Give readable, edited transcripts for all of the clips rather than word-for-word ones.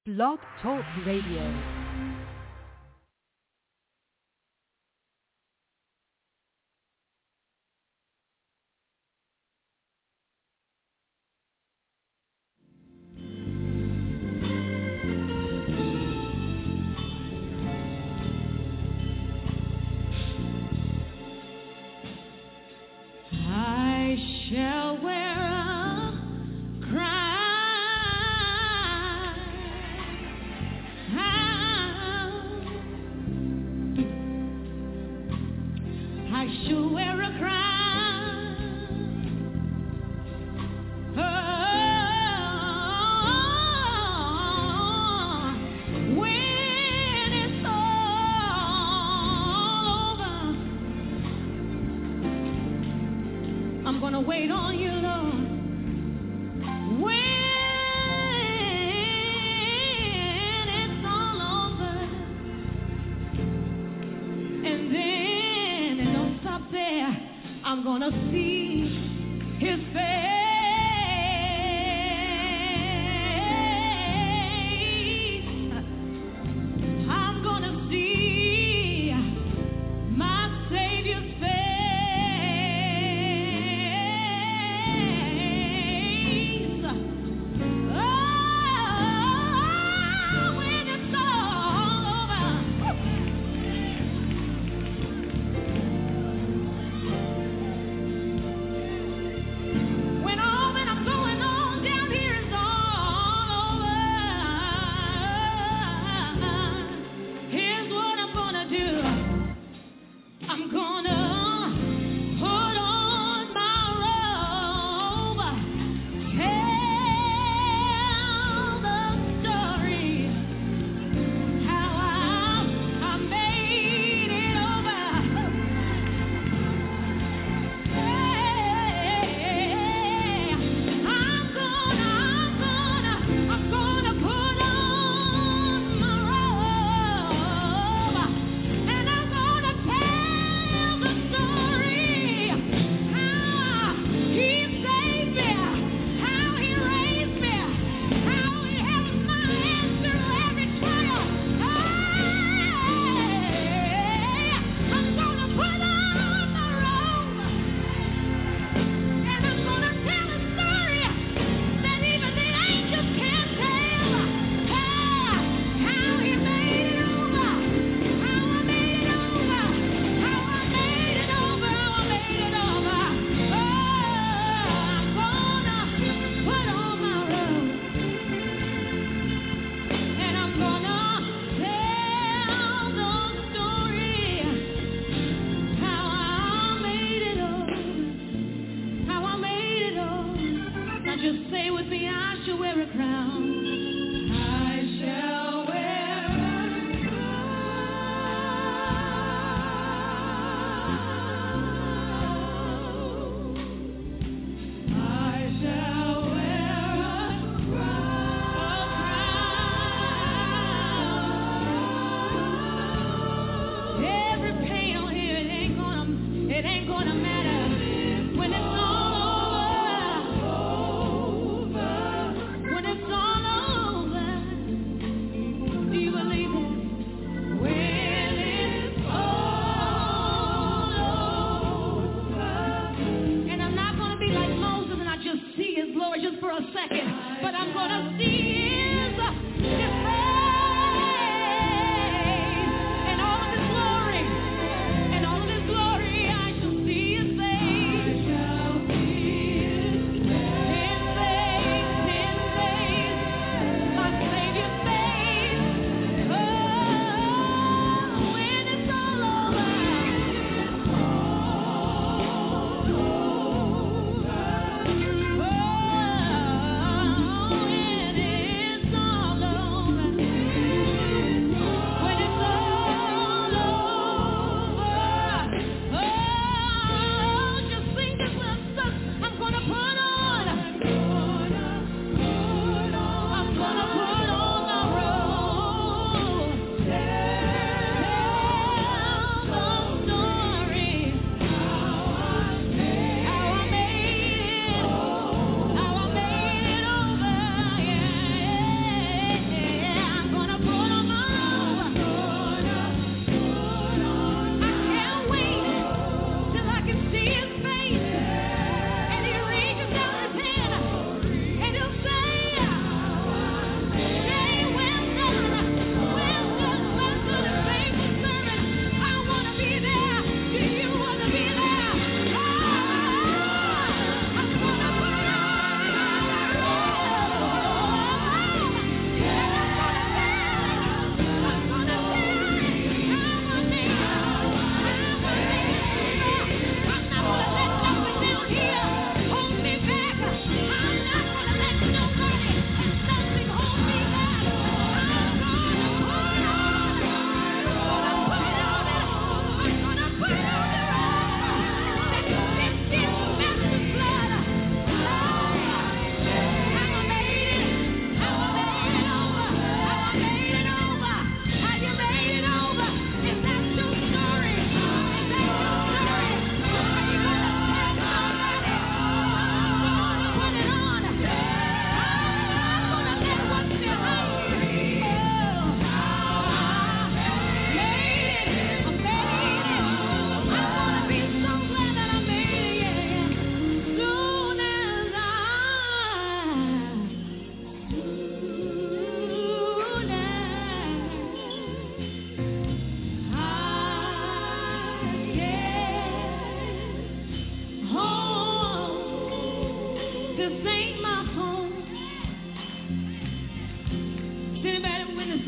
Blog Talk Radio.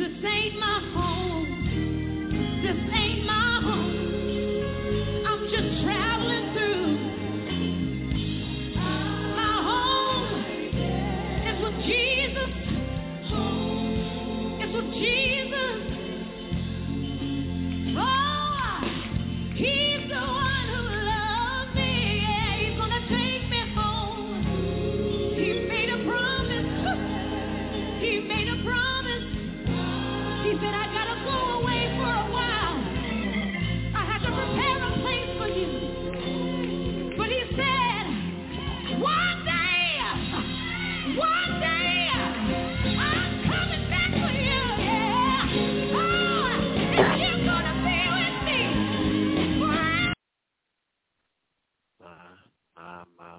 This ain't my home. This ain't my home. I'm just traveling through. My home is with Jesus. It's with Jesus. Oh, He's the one who loves me. Yeah, He's gonna take me home. He made a promise. He made a promise. He said, I gotta go away for a while. I have to prepare a place for you. But He said, one day, I'm coming back for you. Yeah. Oh, and you're gonna be with me. Wow. My.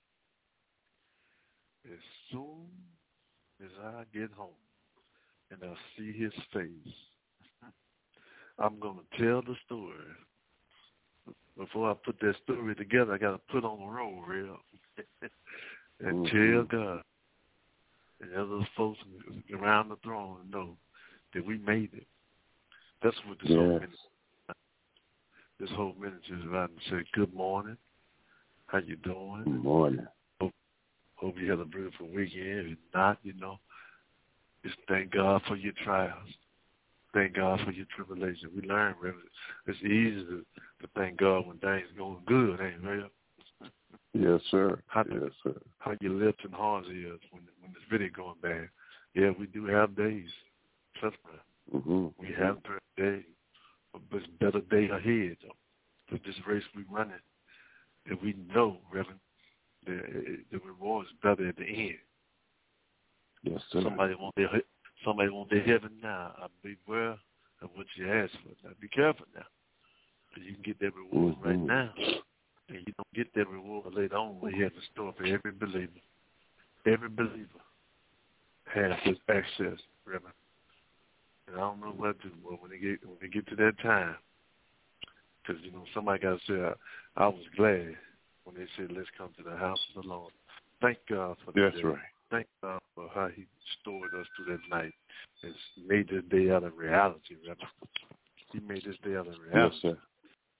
As soon as I get home and I see his face, I'm going to tell the story. Before I put that story together, I got to put on the road real and tell God and other folks around the throne know that we made it. That's what this whole ministry is about. And say, good morning. How you doing? Good morning. Hope you had a beautiful weekend. If not, just thank God for your trials. Thank God for your tribulation. We learn, Reverend. It's easy to thank God when things going good, ain't it, real? Yes, sir. How your lips and hearts is when it's really going bad. Yeah, we do have days. Trust me. We have days, but it's better day ahead, though. For this race we running, that we know, Reverend, the reward is better at the end. Yes, sir. Somebody want their heaven now. Beware of what you ask for. Now, be careful now, because you can get that reward right now, and you don't get that reward later on when you have to store for every believer. Every believer has this access, Reverend. And I don't know what to do, but when they get to that time, because somebody got to say, I was glad when they said, let's come to the house of the Lord. Thank God for that. That's right. Thank God for how He stored us through that night and made this day out of reality, Reverend. He made this day out of reality. Yes, sir.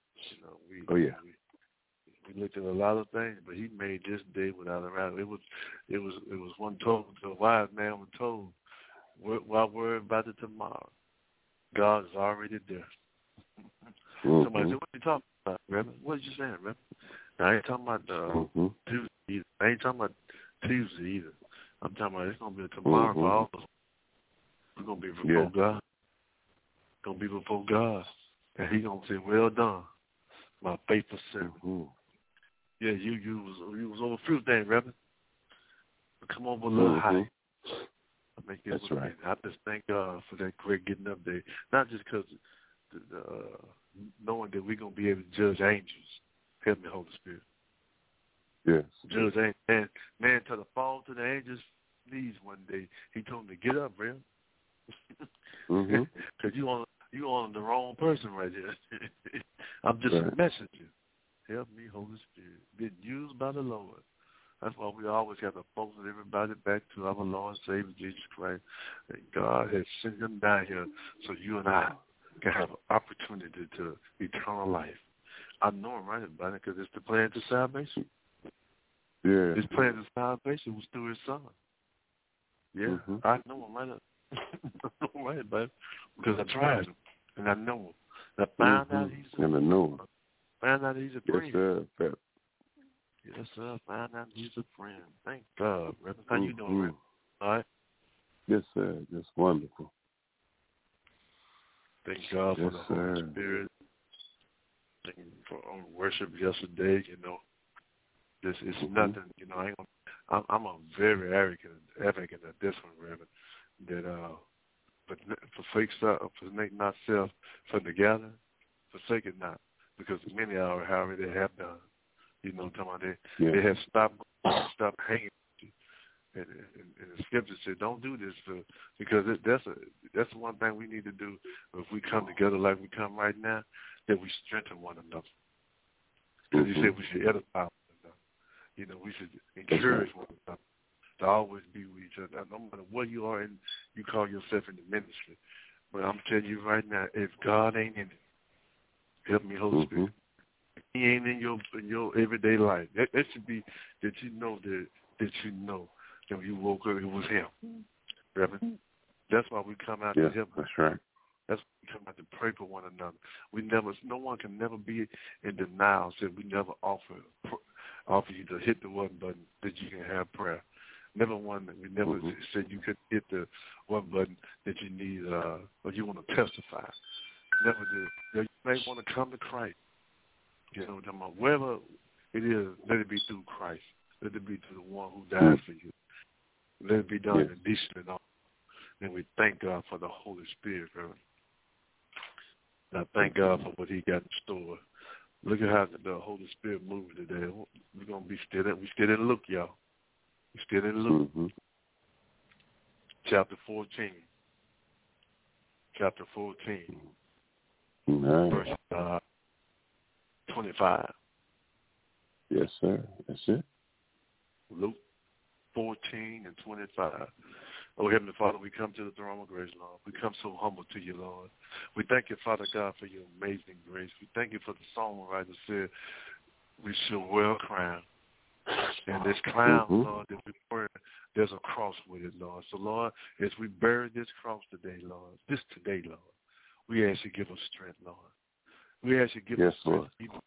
We looked at a lot of things, but He made this day without a reality. It was one told to a wise man was told, why worry about it tomorrow? God is already there. Somebody said, what are you talking about, Reverend? What are you saying, Reverend? Now, I ain't talking about Tuesday either. I ain't talking about Tuesday either. I'm talking about it's going to be tomorrow for all of us. We're going to be before God. Going to be before God. And He's going to say, well done, my faithful servant. Yeah, you was on a few things, Reverend. But come over a little high. That's right. I just thank God for that great getting up there. Not just because knowing that we're going to be able to judge angels. Help me, Holy Spirit. Yes. Judge angels. Man, to the fall to the angels' knees one day, He told him to get up, Reverend. Because you on the wrong person right there. I'm just a messenger. Help me, Holy Spirit. Being used by the Lord. That's why we always have to focus everybody back to our Lord and Savior Jesus Christ. And God has sent Him down here so you and I can have an opportunity to eternal life. I know Him, right, everybody, because it's the plan to salvation. Yeah. His plan to salvation was through His Son. Yeah, I know Him, right? I know Him, right, buddy, because I tried Him, and I know Him. I found out He's a friend. Found out He's a friend. Yes, sir. Yes, sir. Find out He's a friend. Thank God, Reverend. How you doing, Reverend? All right? Yes, sir. Just wonderful. Thank God for the Holy Spirit. Thank you for worship yesterday. This is nothing. I'm a very arrogant advocate of this one, Reverend. That for make not self from together, forsake it not, because many already have done. They have stopped hanging with you. And the scripture said, don't do this because that's one thing we need to do. If we come together like we come right now, that we strengthen one another. Because He said we should edify one another. We should encourage one another. to always be with each other. No matter where you are and you call yourself in the ministry. But I'm telling you right now, if God ain't in it, help me, Holy Spirit. If he ain't in your everyday life, that should be that you know that when you woke up, it was him. Reverend. That's why we come out to help. That's right. That's why we come out to pray for one another. No one can never be in denial. Said we never offer you to hit the one button that you can have prayer. We never said you could hit the one button that you need or you want to testify. Never did. You may want to come to Christ. Wherever it is, let it be through Christ. Let it be through the one who died for you. Let it be done in decent and all. And we thank God for the Holy Spirit, brother. And I thank God for what he got in store. Look at how the Holy Spirit moving today. We're going to be still in Luke, y'all. We still in Luke. Chapter 14. Chapter 14. Verse 25. Yes, sir. That's it. Luke 14 and 25. Oh, Heavenly Father, we come to the throne of grace, Lord. We come so humble to you, Lord. We thank you, Father God, for your amazing grace. We thank you for the songwriter said, we shall wear a crown. And this crown, Lord, that we wear, there's a cross with it, Lord. So, Lord, as we bury this cross today, Lord, Lord, we ask you to give us strength, Lord. We ask you to give us strength, even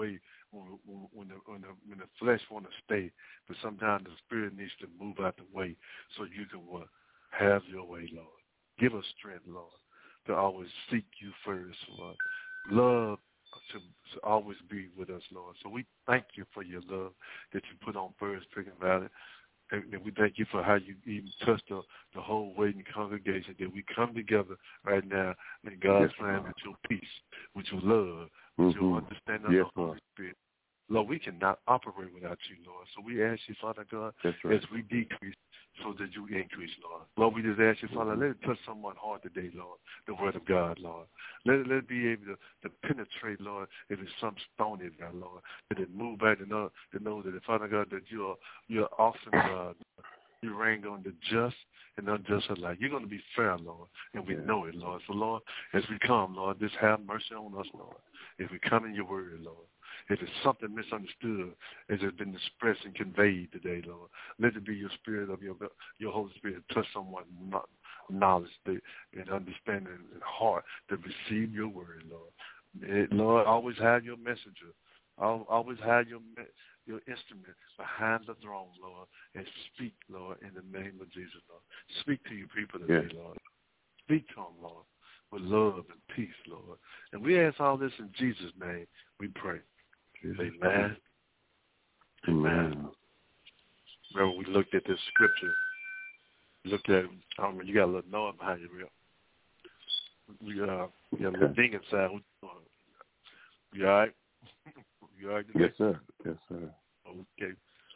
when the flesh want to stay, but sometimes the spirit needs to move out the way so you can have your way, Lord. Give us strength, Lord, to always seek you first, Lord. Love to always be with us, Lord. So we thank you for your love that you put on First Picking Valley. And we thank you for how you even touched the whole waiting congregation, that we come together right now in God's plan with your peace, with your love, with your understanding of the Holy Spirit. Lord, we cannot operate without you, Lord. So we ask you, Father God, as we decrease, so that you increase, Lord. Lord, we just ask you, Father, let it touch someone's heart today, Lord, the word of God, Lord. Let it be able to penetrate, Lord, if it's some stony there, Lord. Let it move back to know that, Father God, that you're awesome, God. You reign on the just and unjust alike. You're going to be fair, Lord, and we know it, Lord. So, Lord, as we come, Lord, just have mercy on us, Lord. If we come in your word, Lord. If it's something misunderstood, as it's been expressed and conveyed today, Lord, let it be your spirit of your Holy Spirit touch someone's knowledge and understanding and heart to receive your word, Lord. Lord, always have your messenger. Always have your instrument behind the throne, Lord, and speak, Lord, in the name of Jesus, Lord. Speak to your people today, Lord. Speak to them, Lord, with love and peace, Lord. And we ask all this in Jesus' name. We pray. Amen. Amen. Remember, we looked at this scripture. Looked at, I don't know, you got a little noise behind you, real. We got a little ding inside. You all right? You all right today? Yes, sir. Yes, sir. Okay.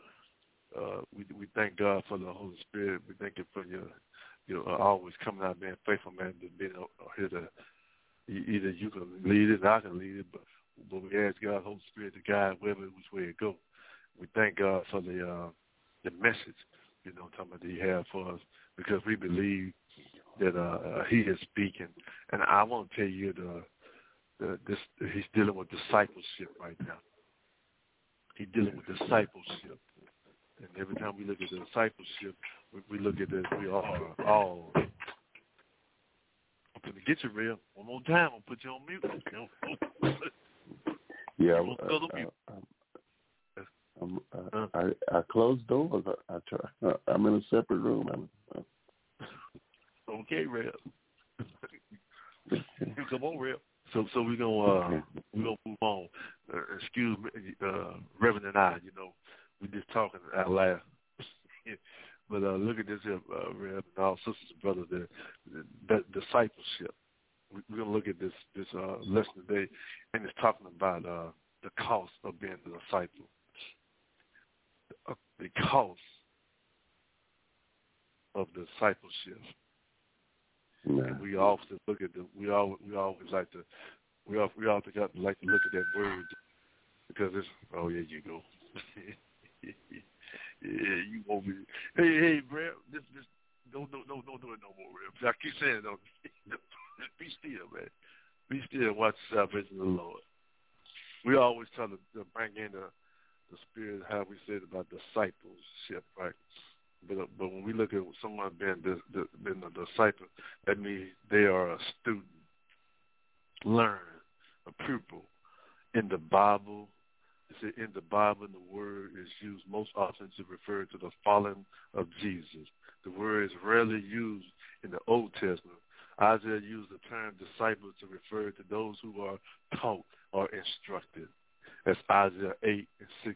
We thank God for the Holy Spirit. We thank you for your always coming out being faithful, man, to being here to either you can lead it or I can lead it, but we ask God, Holy Spirit, to guide wherever which way it go. We thank God for the message, talking about that He has for us, because we believe that He is speaking. And I want to tell you He's dealing with discipleship right now. He's dealing with discipleship. And every time we look at the discipleship, we look at that we are all. I'm going to get you, real. One more time, I'll put you on mute. Yeah, I close doors. I try. I'm in a separate room. Okay, Rev. Come on, Rev. So we're gonna move on. Excuse me, Reverend and I. We just talking out loud. But look at this here, Rev, and all sisters and brothers. The discipleship. We're going to look at this lesson today, and it's talking about the cost of being a disciple. The cost of discipleship. Yeah. And we often look at we always like to look at that word, because it's, oh, yeah, you go. you won't be. Hey, Brad, just don't do it no more, Rev. I keep saying it, don't be still, man. Be still and watch the salvation of the Lord. We always try to bring in the spirit, how we said about discipleship, right? But when we look at someone being a disciple, that means they are a student, learn, a pupil. In the Bible, in the word is used most often to refer to the following of Jesus. The word is rarely used in the Old Testament. Isaiah used the term disciples to refer to those who are taught or instructed. That's Isaiah 8:16.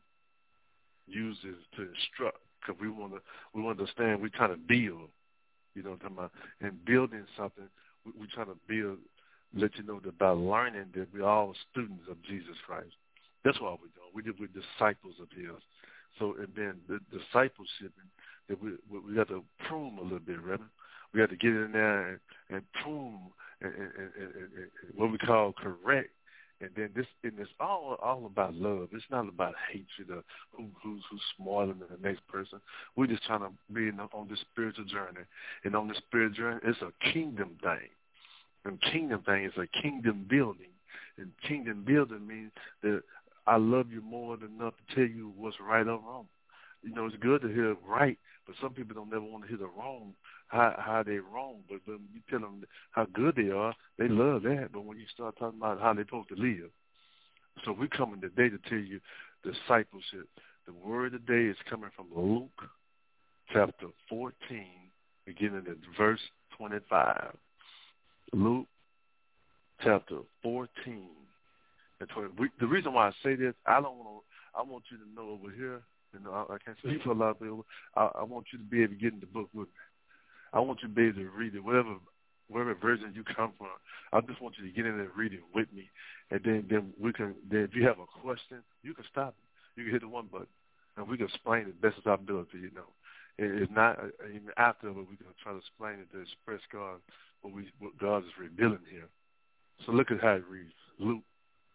Uses to instruct, because we want to understand. We're trying to build, you know what I'm talking about? And building something, we're trying to build, let you know that by learning that we're all students of Jesus Christ. That's what we're doing. We're disciples of His. So, and then the discipleship, that we got to prune a little bit, right? We got to get in there and prune and what we call correct. And then it's all about love. It's not about hatred of who's smarter than the next person. We're just trying to be on this spiritual journey. And on this spiritual journey, it's a kingdom thing. And kingdom thing is a kingdom building. And kingdom building means that I love you more than enough to tell you what's right or wrong. You know, it's good to hear right, but some people don't never want to hear the wrong, how they're wrong. But when you tell them how good they are, they love that. But when you start talking about how they're supposed to live. So we're coming today to tell you discipleship. The word of the day is coming from Luke chapter 14, beginning at verse 25. Luke chapter 14 and 20. The reason why I say this, I want you to know over here, you know, I can't speak for a lot of people. I want you to be able to get in the book with me. I want you to be able to read it, whatever version you come from. I just want you to get in there and read it with me. And then if you have a question, you can stop it. You can hit the one button, and we can explain it best as our ability, you know. It's not, even after, but we can try to explain it to express God, what God is revealing here. So look at how it reads. Luke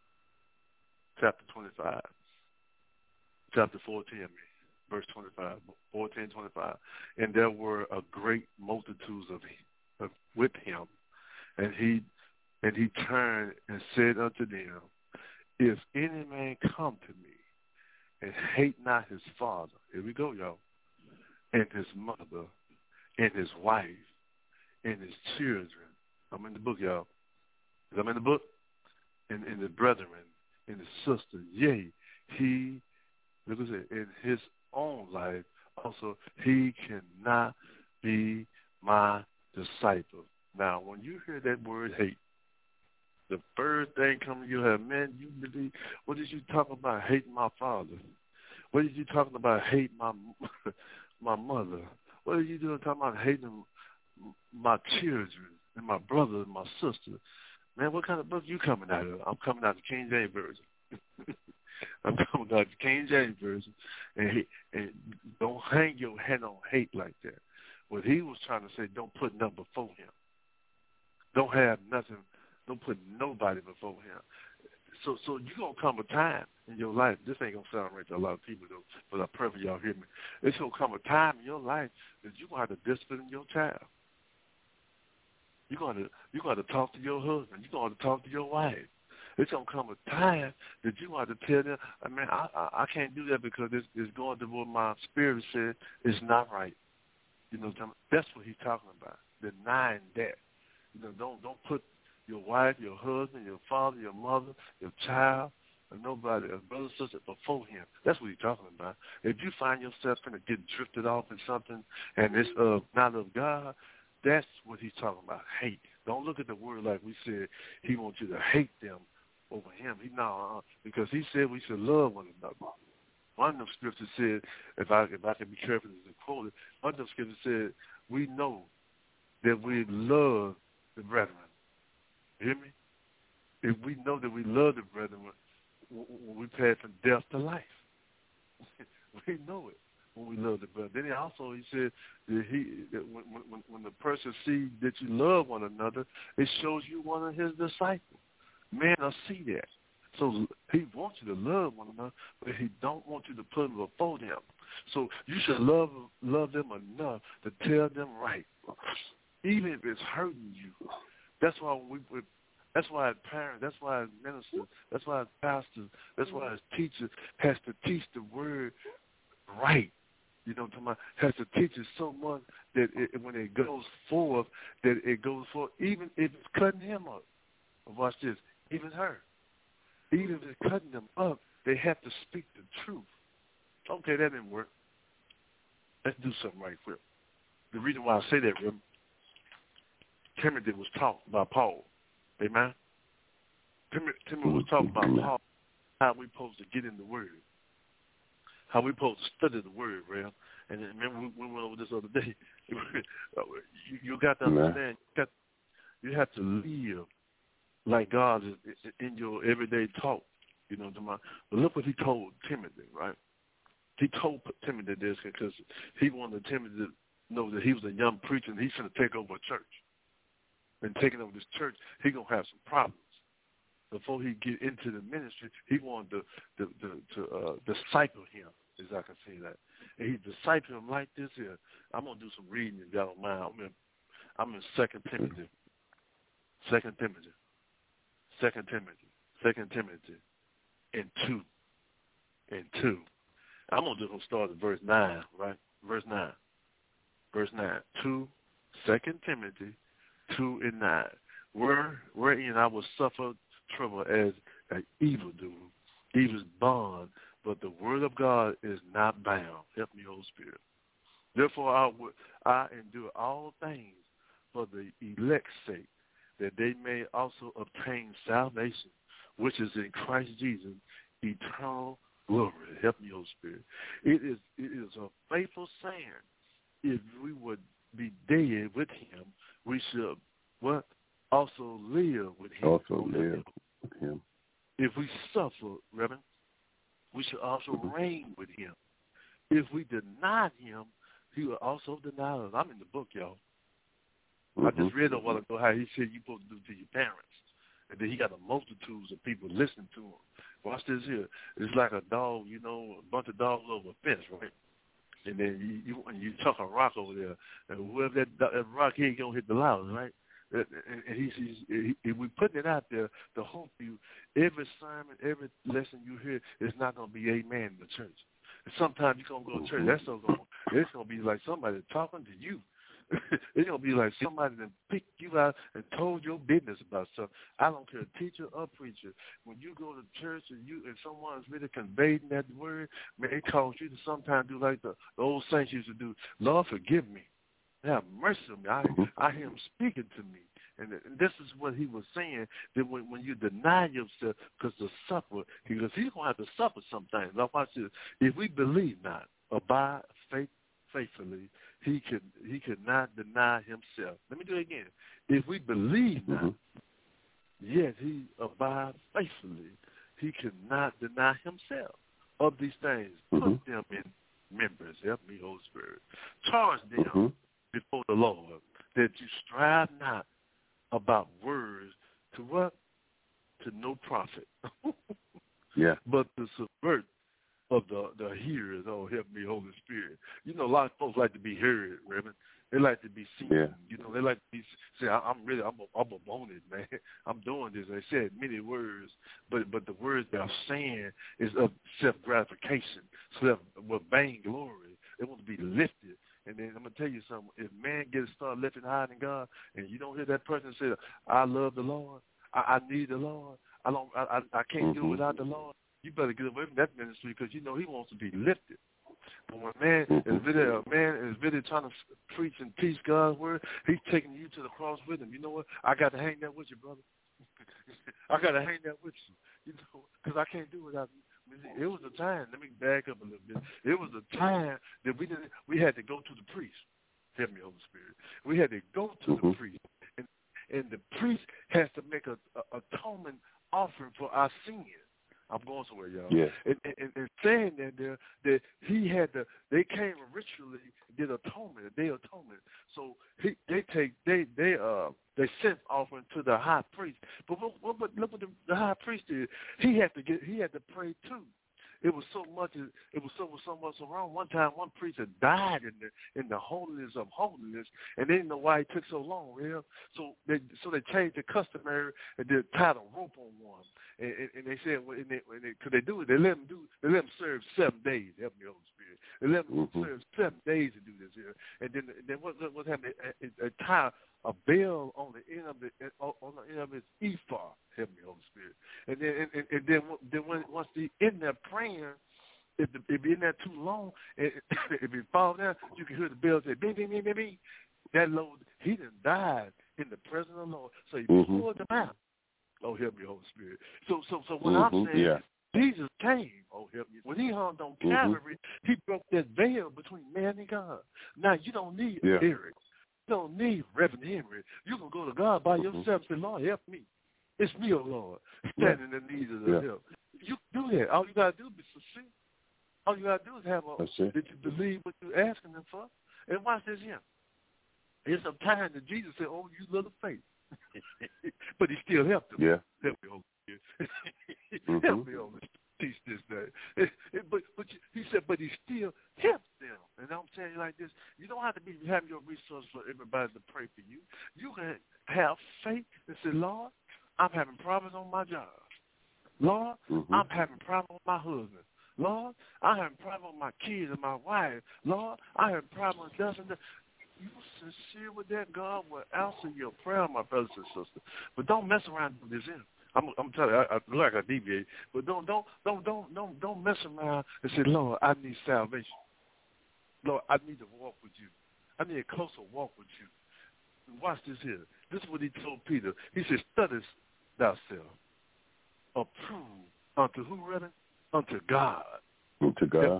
chapter 25. Chapter 14, verse 25, 14:25. And there were a great multitudes with him, and he turned and said unto them, if any man come to me and hate not his father, here we go, y'all, and his mother, and his wife, and his children. I'm in the book, y'all. I'm in the book, and the brethren, and his sisters. Yea, he, look at it, in his own life, also he cannot be my disciple. Now, when you hear that word hate, the first thing coming to your head, man, you believe, what did you talk about hating my father? What did you talking about hating my mother? What are you doing talking about hating my children and my brother and my sister? Man, what kind of book you coming out of? I'm coming out of the King James Version. I'm coming out of the King James Version. And don't hang your head on hate like that. What he was trying to say, don't put nothing before him. Don't have nothing. Don't put nobody before him. So you're going to come a time in your life. This ain't going to sound right to a lot of people, though, but I pray for y'all hear me. It's going to come a time in your life that you're going to have to discipline your child. You're going to talk to your husband. You're going to talk to your wife. It's going to come a time that you're going to tell them, I can't do that because it's going to what my spirit said is not right. You know, that's what he's talking about, denying that. You know, don't put your wife, your husband, your father, your mother, your child, or nobody, a brother, sister, before him. That's what he's talking about. If you find yourself going to get drifted off in something and it's not of God, that's what he's talking about, hate. Don't look at the word like we said he wants you to hate them over him. Because he said we should love one another. One of them scriptures said, if I can be careful to quote it, one of them scriptures said, we know that we love the brethren. You hear me? If we know that we love the brethren, we pass from death to life. We know it when we love the brethren. Then he said that when the person sees that you love one another, it shows you one of his disciples. Men will see that. So he wants you to love one another, but he don't want you to put them before them. So you should love them enough to tell them right, even if it's hurting you. That's why that's why as parents, that's why as ministers, that's why as pastors, that's why as teachers has to teach the word right. You know what I'm talking about? Has to teach it so much that when it goes forth, that it goes forth, even if it's cutting him up. Watch this, even her. Even if it's cutting them up, they have to speak the truth. Okay, that didn't work. Let's do something right quick. The reason why I say that, remember, Timothy was taught by Paul. Amen? Timothy was taught by Paul how we supposed to get in the Word. How we supposed to study the Word, Rev. And then, remember, we went over this other day. you got to understand, you have to live like God is in your everyday talk. You know what I'm talking about? But look what he told Timothy, right? He told Timothy this because he wanted Timothy to know that he was a young preacher and he's going to take over a church. And taking over this church, he's going to have some problems. Before he get into the ministry, he wanted to disciple him, as I can say that. And he discipled him like this here. I'm going to do some reading if y'all don't mind. I'm in 2 Timothy. 2 Timothy and 2. I'm going to just start at verse 9, right? Verse 9. 2 Timothy 2 and 9. Wherein I will suffer trouble as an evildoer, evil's bond, but the word of God is not bound. Help me, Holy Spirit. Therefore I endure all things for the elect's sake, that they may also obtain salvation, which is in Christ Jesus, eternal glory. Help me, Holy Spirit. It is a faithful saying. If we would be dead with him, we should what? Also live with him. Also live with him. If we suffer, Reverend, we should also reign with him. If we deny him, he will also deny us. I'm in the book, y'all. I just read a while ago how he said you're supposed to do to your parents. And then he got a multitudes of people listening to him. Watch this here. It's like a dog, you know, a bunch of dogs over a fence, right? And then you chuck a rock over there, and whoever that rock hit, you don't hit the loudest, right? And we're putting it out there to hope you, every sermon, every lesson you hear is not going to be amen in the church. And sometimes you're going to go to church, it's going to be like somebody talking to you. It's going to be like somebody that picked you out and told your business about something. I don't care, teacher or preacher. When you go to church and someone's really conveying that word, man, it causes you to sometimes do like the old saints used to do. Lord, forgive me. Have mercy on me. I hear him speaking to me. And this is what he was saying, that when you deny yourself, because the suffer, because he's going to have to suffer sometimes. Now watch this. If we believe not, abide faithfully, he could not deny himself. Let me do it again. If we believe not, yet he abides faithfully, he cannot deny himself. Of these things, put them in members. Help me, Holy Spirit. Charge them before the Lord, that you strive not about words to what? To no profit. But to subvert of the hearers. Oh, help me, Holy Spirit. You know, a lot of folks like to be heard, Reverend. They like to be seen. You know, they like to be say, I'm on it, man. I'm doing this. They said many words, but the words that I'm saying is of self-gratification, vainglory. They want to be lifted. And then I'm going to tell you something. If man start lifting higher than God, and you don't hear that person say, I love the Lord, I need the Lord, I can't do without the Lord, you better get away from that ministry, because you know he wants to be lifted. But when a man is really trying to preach and teach God's word, he's taking you to the cross with him. You know what? I got to hang that with you, brother. I got to hang that with you, you know, because I can't do without you. It was a time, let me back up a little bit. It was a time that we had to go to the priest. Help me, Holy Spirit. We had to go to the priest. And the priest has to make a atonement offering for our sins. I'm going somewhere, y'all. Yeah. And saying that that he had they came and ritually did atonement, a day atonement. So they sent offering to the high priest. But look what the high priest did. He had to pray too. it was so much wrong. One time, one preacher died in the holiness of holiness, and they didn't know why it took so long. You know? So they changed the customary and they tied a rope on one, and they said when they do it, they let them serve 7 days. Help me, Holy Spirit. They let them serve 7 days to do this here, and then what happened? They tie a bell on the end of his ephod. Help me, Holy Spirit. And then once they in there praying, if be in there too long, if it fall down, you can hear the bell say bing bing bing bing bing. That Lord, he done died in the presence of the Lord. So he pulled them out. Oh, help me, Holy Spirit. So what I'm saying, Jesus came. Oh, help me. When he hung on Calvary, he broke that veil between man and God. Now you don't need Eric. You don't need Reverend Henry. You can go to God by yourself and say, Lord, help me. It's me, oh Lord, standing in need of the help. You do that. All you got to do is be sincere. All you got to do is have that you believe what you're asking them for. And watch this here. There's some time that Jesus said, oh, you little faith. But he still helped them. Yeah. Help me, Holy Spirit. Help me, Holy Spirit. Teach this day. But he said, but he still helps them. And I'm saying like this, you don't have to have your resource for everybody to pray for you. You can have faith and say, Lord, I'm having problems on my job. Lord, I'm having problems with my husband. Lord, I'm having problems with my kids and my wife. Lord, I have problems with this and that. You sincere with that, God will answer your prayer, my brothers and sisters. But don't mess around with this in. I'm telling you, I like I deviate, but don't mess around and say, Lord, I need salvation. Lord, I need to walk with you. I need a closer walk with you. Watch this here. This is what he told Peter. He said, study thyself, approve unto who, rather? Unto God. Unto God.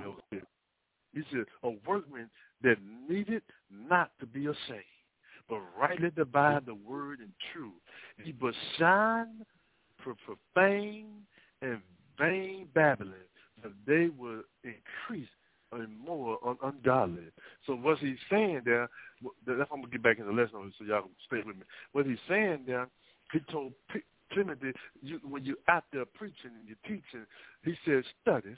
He said, a workman that needed not to be ashamed, but rightly divide the word in truth. He but shine for profane and vain babbling, that they will increase and more ungodly. So what he's saying there, that's I'm going to get back in the lesson so y'all can stay with me. What he's saying there, he told Timothy, when you're out there preaching and you're teaching, he said, study,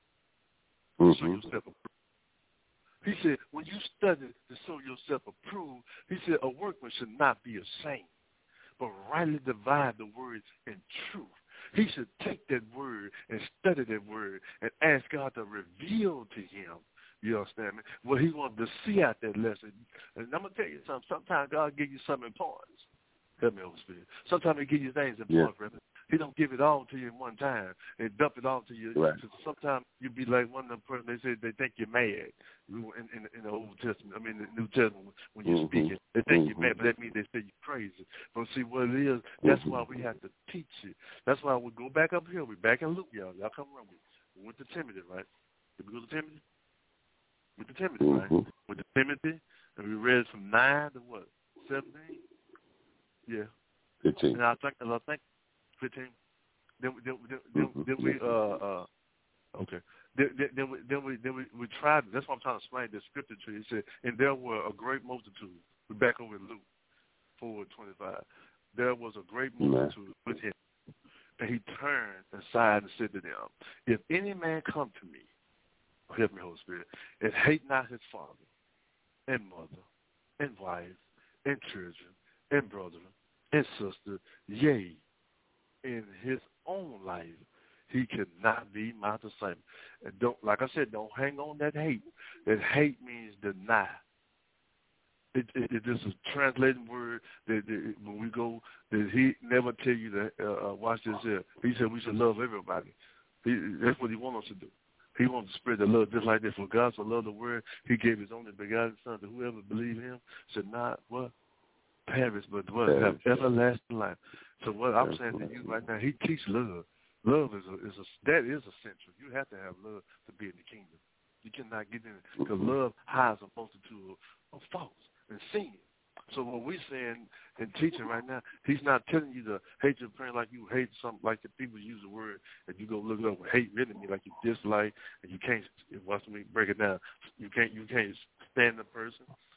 show yourself approved. He said, when you study to show yourself approved, he said, a workman should not be ashamed, but rightly divide the words in truth. He should take that word and study that word and ask God to reveal to him, you understand me, what he wants to see out that lesson. And I'm going to tell you something. Sometimes God gives you some importance. Help me, Holy Spirit. Sometimes he gives you things important, brother. He don't give it all to you in one time and dump it all to you. Right. So sometimes you be like one of them person, they say they think you're mad in the Old Testament. I mean, the New Testament, when you're speaking, they think you're mad, but that means they say you're crazy. But see, what it is, that's why we have to teach it. That's why we go back up here. We're back in Luke, y'all. Y'all come around. We went to Timothy, right? Did we go to Timothy? Went to Timothy, right? Went to Timothy, and we read from 9 to what? 17? Yeah. 15. And I think 15. Then we okay. Then we tried. That's what I'm trying to explain the scripture to you. It said, and there were a great multitude. We're back over in Luke 4:25. There was a great multitude with him, and he turned aside and said to them, if any man come to me, help me, Holy Spirit, and hate not his father and mother and wife and children and brother and sister, yea, in his own life, he cannot be my disciple. And don't, like I said, don't hang on that hate. That hate means deny. It is a translating word that when we go, that he never tell you that, watch this here. He said we should love everybody. That's what he wants us to do. He wants to spread the love just like that. For God so loved the world, he gave his only begotten son, that whoever believes him should not, what? Perish, but what? Have everlasting life. So what I'm saying to you right now, he teaches love. Love is essential. You have to have love to be in the kingdom. You cannot get in it because love hides a multitude of faults and sin. So what we're saying and teaching right now, he's not telling you to hate your friend like you hate something, like the people use the word, and you go look it up, hate really mean like you dislike, and you can't, watch me break it down, you can't stand the person,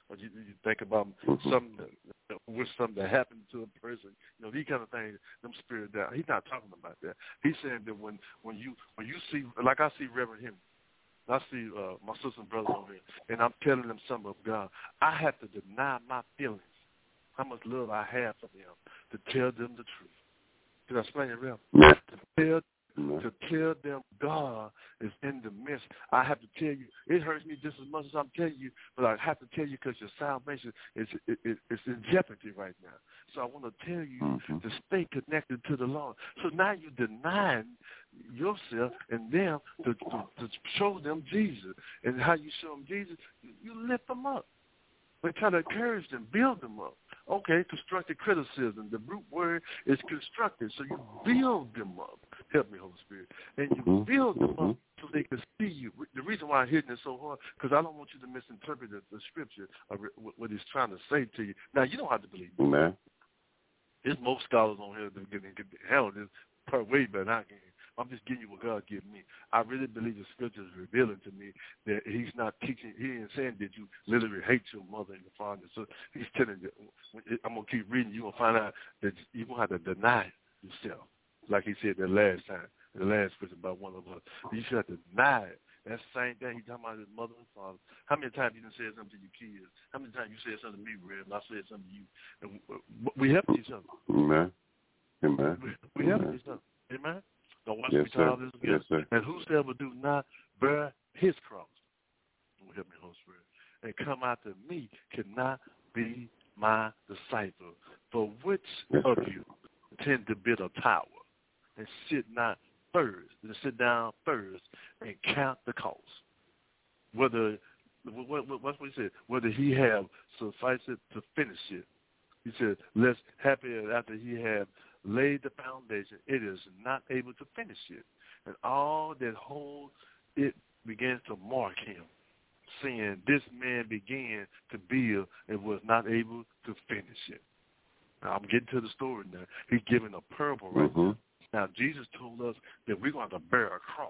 or you think about something that happened to a person, these kind of things, them spirit down. He's not talking about that. He's saying that when you see, like I see Reverend Henry, I see my sisters and brothers over here, and I'm telling them something of God, I have to deny my feelings, how much love I have for them, to tell them the truth. Did I explain it, Rev? To tell them God is in the midst. I have to tell you, it hurts me just as much as I'm telling you, but I have to tell you because your salvation is in jeopardy right now. So I want to tell you to stay connected to the Lord. So now you're denying yourself and them to show them Jesus. And how you show them Jesus, you lift them up. But try to encourage them, build them up. Okay, constructive criticism. The root word is constructive, so you build them up. Help me, Holy Spirit. And you build them up so they can see you. The reason why I'm hitting it so hard, because I don't want you to misinterpret the scripture or what he's trying to say to you. Now, you don't have to believe me. There's most scholars on here that can handle this per way better than I can. I'm just giving you what God gave me. I really believe the scripture is revealing to me that he's not teaching, he ain't saying that you literally hate your mother and your father. So he's telling you, I'm going to keep reading, you're going to find out that you're going to have to deny yourself. Like he said the last time, the last question about one of us. You should have to deny it. That's the same thing. He's talking about his mother and father. How many times you done said something to your kids? How many times you said something to me, Red, and I said something to you? And we help each other. Amen. We help each other. Amen. Now once yes, we tie all this together, and whosoever do not bear his cross, help me, Holy Spirit, and come after me cannot be my disciple. For which of you tend to build a tower and sit down first and count the cost? What's what he said? Whether he have suffice it to finish it. He said, less happy after he have laid the foundation, it is not able to finish it. And all that hold it begins to mark him, saying, this man began to build and was not able to finish it. Now, I'm getting to the story now. He's giving a parable right now. Now, Jesus told us that we're going to bear a cross.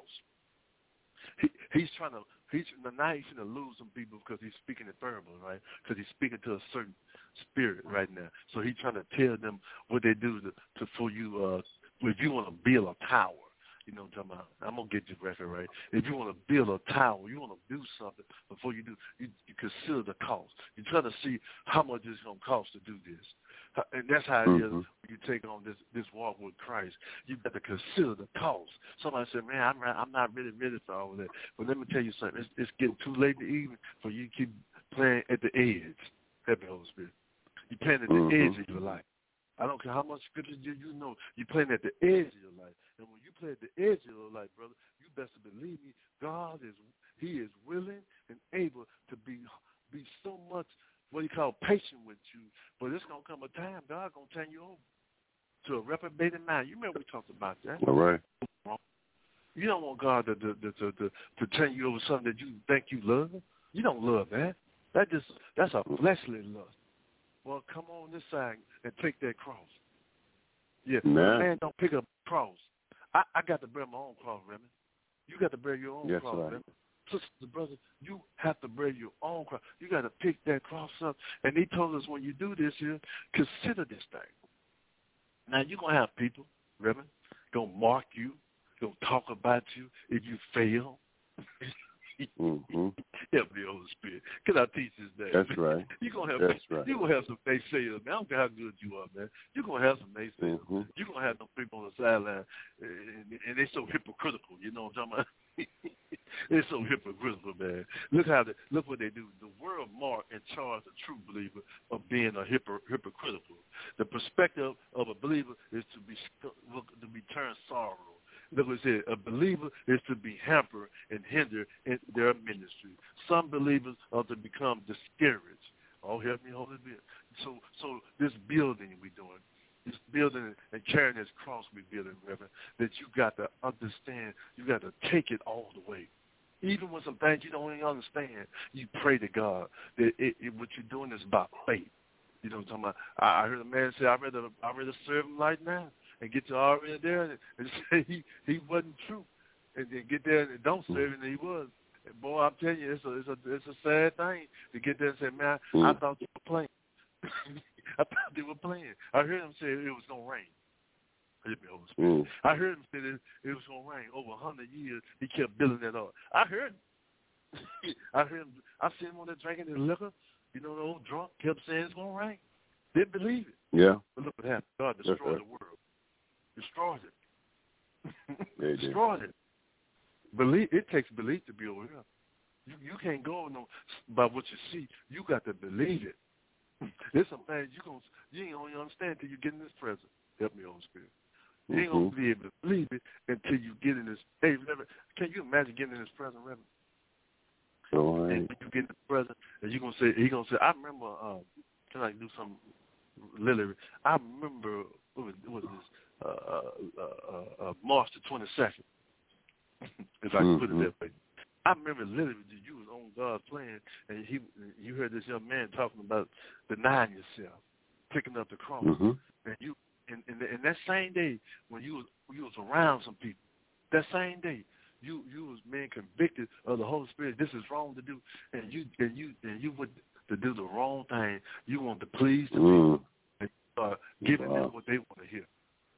He's going to lose some people because he's speaking in parable, right? Because he's speaking to a certain spirit right now. So he's trying to tell them what they do for you. If you want to build a tower, you know what I'm talking about? I'm going to get your record right. If you want to build a tower, you want to do something, before you do, you consider the cost. You try to see how much it's going to cost to do this. And that's how it is when you take on this walk with Christ. You've got to consider the cost. Somebody said, man, I'm not really ready for all of that. But let me tell you something. It's getting too late in the evening for you to keep playing at the edge. Help me, Holy Spirit. You're playing at the edge of your life. I don't care how much scripture you know. You're playing at the edge of your life. And when you play at the edge of your life, brother, you best believe me, God he is willing and able to be so much what he call patient with you, but it's going to come a time God's going to turn you over to a reprobated mind. You remember we talked about that. All right. You don't want God to turn you over something that you think you love. You don't love that. That's a fleshly lust. Well, come on this side and take that cross. Yeah, man, don't pick up a cross. I got to bear my own cross, Remy. You got to bear your own cross, Remy. Sister, brother, you have to bear your own cross. You got to pick that cross up. And he told us when you do this here, consider this thing. Now, you're going to have people, Reverend, going to mark you, going to talk about you if you fail. Help me, Holy Spirit. Can I teach this day? That's right. You're going to You're gonna have some naysayers, man. I don't care how good you are, man. You're going to have some naysayers. You're going to have some people on the sideline, and they're so hypocritical, you know what I'm talking about? They're so hypocritical, man. Look what they do. The world mark and charge a true believer of being a hypocritical. The perspective of a believer is to be turned sorrow. Look what it said. A believer is to be hampered and hindered in their ministry. Some believers are to become discouraged. Oh, help me, Holy Spirit. So this building we're doing, this building and carrying this cross we're building, Reverend, that you got to understand, you got to take it all the way. Even when some things you don't even understand, you pray to God that what you're doing is about faith. You know what I'm talking about? I heard a man say, I'd rather serve him right now and get you already there and say he wasn't true. And then get there and don't serve him and he was. Boy, I'm telling you, it's a sad thing to get there and say, man, I thought they were playing. I thought they were playing. I heard them say it was gonna rain. I heard him say that it was gonna rain. Over 100 years, he kept building that up. I heard him. I heard him. I seen him on there drinking his liquor. You know, the old drunk kept saying it's gonna rain. Didn't believe it. Yeah. But look what happened. God destroyed the world. Destroyed it. Destroyed it. Believe. It takes belief to be over here. You can't go by what you see. You got to believe it. There's some things you ain't gonna understand until you get in this present. Help me, Holy Spirit. You ain't gonna be able to believe it until you get in this. Hey, Reverend, can you imagine getting in this present, Reverend? Right. And when you get in the present, and he gonna say, I remember. Can I do some? Literally, I remember what was this? March the 22nd. If I can put it that way. I remember literally you was on God's plan, and you heard this young man talking about denying yourself, picking up the cross, and you. And that same day when you was around some people, that same day you was being convicted of the Holy Spirit. This is wrong to do, and you went to do the wrong thing. You want to please the people and giving them what they want to hear.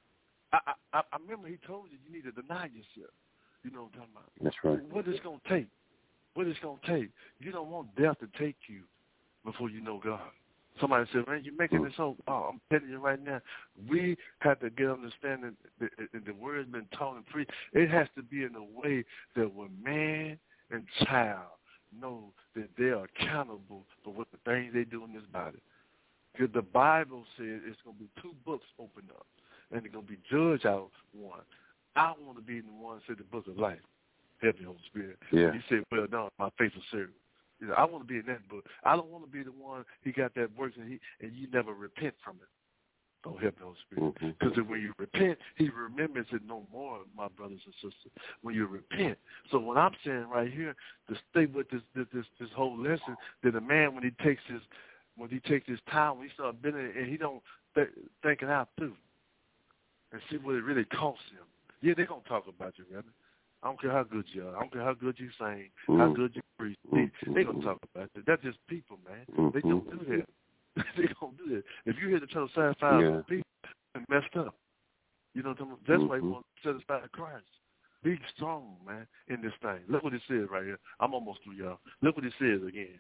I remember he told you need to deny yourself. You know what I'm talking about? That's right. What it's gonna take? What it's gonna take? You don't want death to take you before you know God. Somebody said, man, you're making it so, I'm telling you right now, we have to get understanding that the word has been taught and preached. It has to be in a way that when man and child know that they are accountable for what the things they do in this body. Because the Bible says it's going to be 2 books opened up, and they're going to be judged out one. I want to be in the one that said the book of life. Help me, Holy Spirit. Yeah. He said, well done, my faithful servant. You know, I want to be in that book. I don't want to be the one he got that works and you never repent from it. Oh, help me, Holy Spirit. Because when you repent, he remembers it no more, my brothers and sisters. When you repent. So what I'm saying right here, to stay with this whole lesson, that a man when he takes his time, when he starts bending it, and he don't think it out through, and see what it really costs him. Yeah, they're gonna talk about you, Reverend. I don't care how good you are. I don't care how good you sing, how good you preach. They're going to talk about it. That's just people, man. They don't do that. They don't do that. If you hear the total satisfied people, they're messed up. You know what I'm talking about? That's why you want to satisfy Christ. Be strong, man, in this thing. Look what it says right here. I'm almost through, y'all. Look what it says again.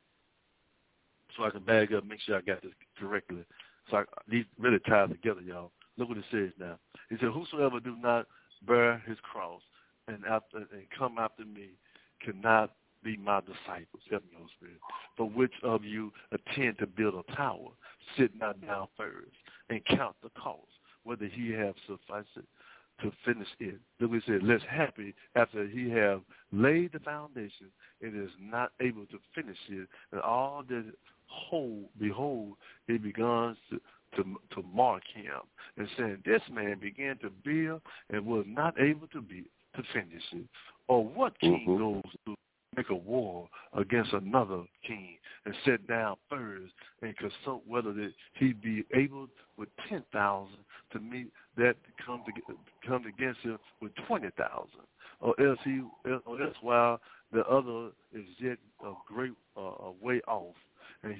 So I can bag up, make sure I got this correctly. So these really tied together, y'all. Look what it says now. It said, whosoever do not bear his cross and come after me cannot be my disciples. Help me, Holy Spirit. For which of you attend to build a tower, sit not down first, and count the cost, whether he have sufficed to finish it. Look what he said, less happy after he have laid the foundation and is not able to finish it, and all that behold, he begins to mark him, and saying, this man began to build and was not able to finish it. Or what king goes to make a war against another king and sit down first and consult whether he be able with 10,000 to meet that come against him with 20,000, or else while the other is yet a great way off, and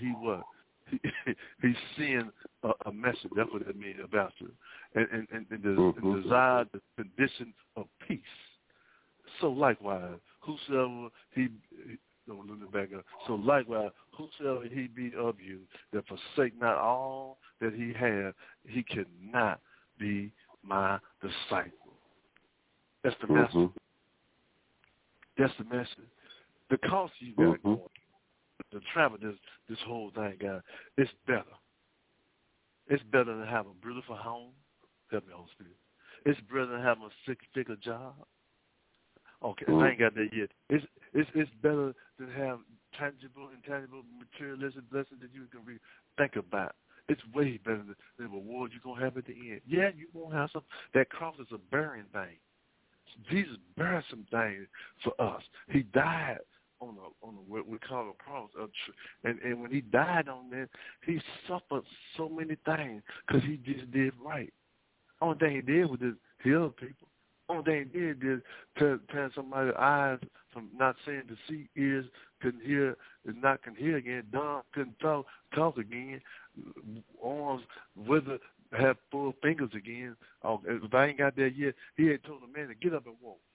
he's seeing a message. That's what it means about you, and desire the condition of peace. So likewise, whosoever So likewise, whosoever he be of you that forsake not all that he had, he cannot be my disciple. That's the message. That's the message. The cost you got going, the travel, this whole thing, guys, it's better. It's better than have a beautiful home. Help me, Holy Spirit. It's better than having a 6-figure job. Okay, I ain't got that yet. It's better than have tangible, intangible, materialistic blessings that you can think about. It's way better than the reward you're going to have at the end. Yeah, you're going to have some. That cross is a bearing thing. Jesus bears some things for us. He died on what we call a cross. And when he died on that, he suffered so many things because he just did right. Only thing he did was just heal people. Only thing he did is turn somebody's eyes from not saying to see, ears couldn't hear, can hear again, dumb couldn't talk again, arms wither, have full fingers again. If I ain't got there yet, he ain't told the man to get up and walk.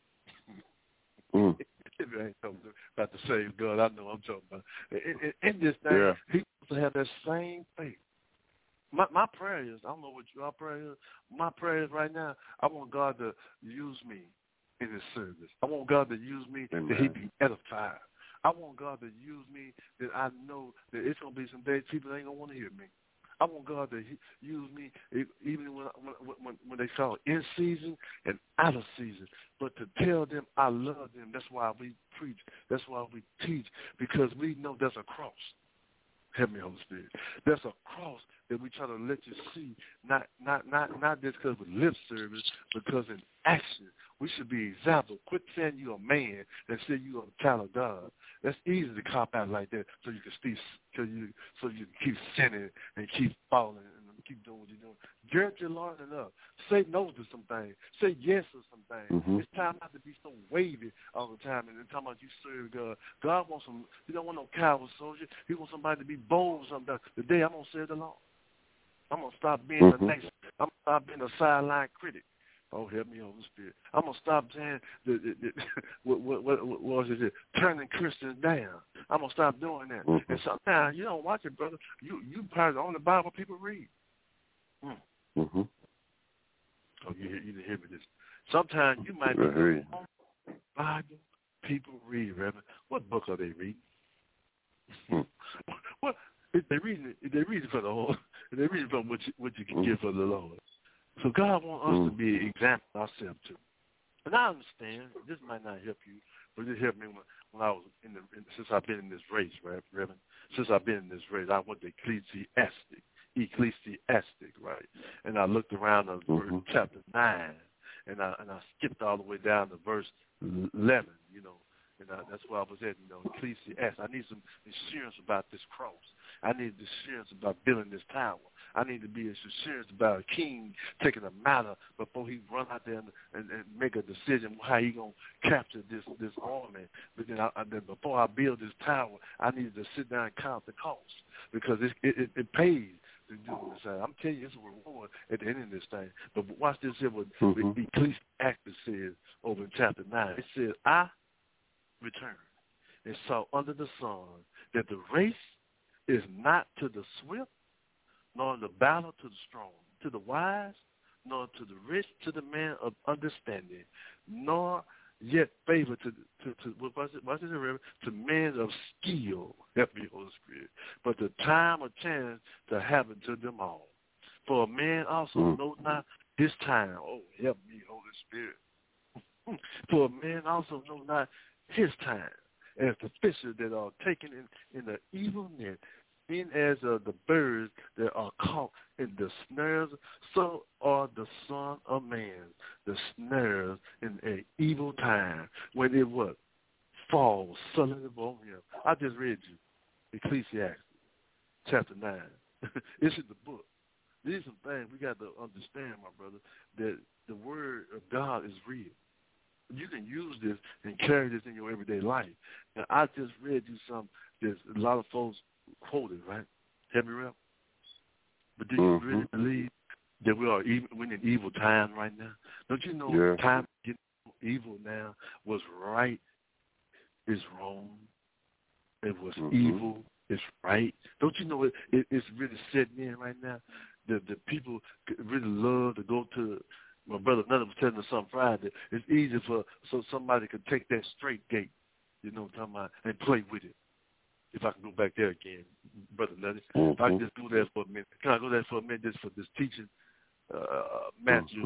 If I ain't talking about the same God, I know I'm talking about. In this thing, he wants to have that same faith. My prayer is, I don't know what your prayer is. My prayer is right now, I want God to use me in his service. I want God to use me that he be edified. I want God to use me that I know that it's going to be some days people ain't going to want to hear me. I want God to use me even when they call in season and out of season, but to tell them I love them. That's why we preach. That's why we teach, because we know there's a cross. Help me, Holy Spirit. There's a cross that we try to let you see, not just because of lip service, because in action. We should be example. Quit saying you're a man and say you're a child of God. That's easy to cop out like that, so you can so you can keep sinning and keep falling and keep doing what you're doing. Gird your loins up. Say no to some things. Say yes to some things. It's time not to be so wavy all the time and then talking about you serve God. God wants some. He don't want no coward soldier. He wants somebody to be bold sometimes. Today I'm gonna serve the Lord. I'm gonna stop being the next. I'm gonna stop being a sideline critic. Oh, help me, Holy Spirit. I'm going to stop saying, what was it, turning Christians down. I'm going to stop doing that. And sometimes you don't watch it, brother. You probably the only Bible people read. Oh, you didn't hear me this. Sometimes you might be the only Bible people read, Reverend. What book are they reading? What if they reading it for the Lord? If they reading from what you can give for the Lord. So God wants us to be example ourselves too. And I understand this might not help you, but it helped me when I was since I've been in this race, right, Reverend? Since I've been in this race, I went to ecclesiastic, right? And I looked around at verse chapter 9, and I skipped all the way down to verse 11, you know. And that's where I was at, you know, Ecclesiastes. I need some assurance about this cross. I need assurance about building this tower. I need to be assurance about a king taking a matter before he run out there and make a decision how he going to capture this army. But then before I build this tower, I need to sit down and count the cost, because it pays to do this. I'm telling you, it's a reward at the end of this thing. But watch this here, what Ecclesiastes says over in chapter 9. It says, I returned and saw under the sun that the race is not to the swift, nor the battle to the strong, to the wise, nor to the rich, to the man of understanding, nor yet favor to men of skill. Help me, Holy Spirit. But the time or chance to happen to them all. For a man also knows not his time. Oh, help me, Holy Spirit. For a man also knows not his time, as the fishes that are taken in the evil net, even as the birds that are caught in the snares, so are the Son of Man, the snares in an evil time, when it what? Falls suddenly upon him. I just read you Ecclesiastes chapter 9. This is the book. These are some things we got to understand, my brother, that the word of God is real. You can use this and carry this in your everyday life. Now, I just read you some that a lot of folks quoted, right? Help me, Rep. But do you really believe that we're in evil time right now? Don't you know time to get evil now was right is wrong? It was evil is right. Don't you know it's really setting in right now? The people really love to go to. My brother Nutty was telling us something Friday. It's easy so somebody could take that straight gate, you know what I'm talking about, and play with it. If I can go back there again, Brother Nutty. If I can just go there for a minute. Can I go there for a minute just for this teaching? Matthew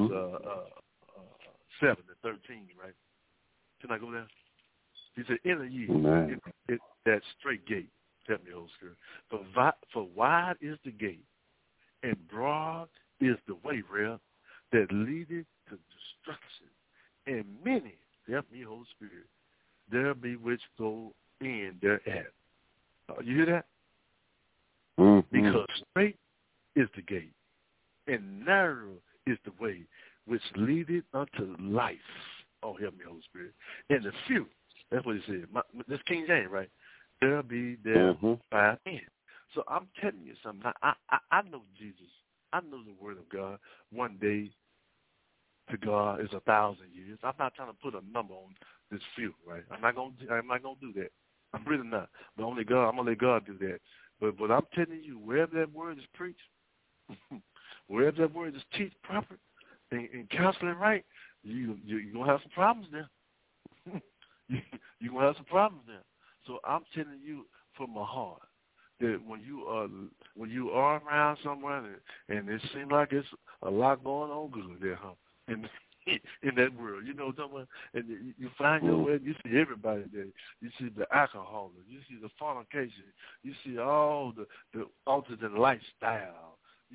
7 and 13, right? Can I go there? He said, enter ye in that straight gate. Help me, Holy Spirit. For wide is the gate, and broad is the way, Rev, that leadeth to destruction, and many, help me, Holy Spirit, there be which go in thereat. You hear that? Because straight is the gate, and narrow is the way which leadeth unto life. Oh, help me, Holy Spirit. And the few That's what he said. This King James, right? They'll be there by then. So I'm telling you something. I know Jesus. I know the Word of God. One day to God is 1,000 years. I'm not trying to put a number on this few, right? I'm not gonna do that. I'm really not. But only God. I'm gonna let God do that. But I'm telling you, wherever that word is preached, wherever that word is teach proper and counseling right, you're gonna have some problems there. You're gonna have some problems there. So I'm telling you from my heart that when you are around someone and it seems like it's a lot going on good there, huh? In that world, you know what I'm talking about? And you find your way, you see everybody there. You see the alcoholic, you see the fornication, you see all the alternate lifestyle. You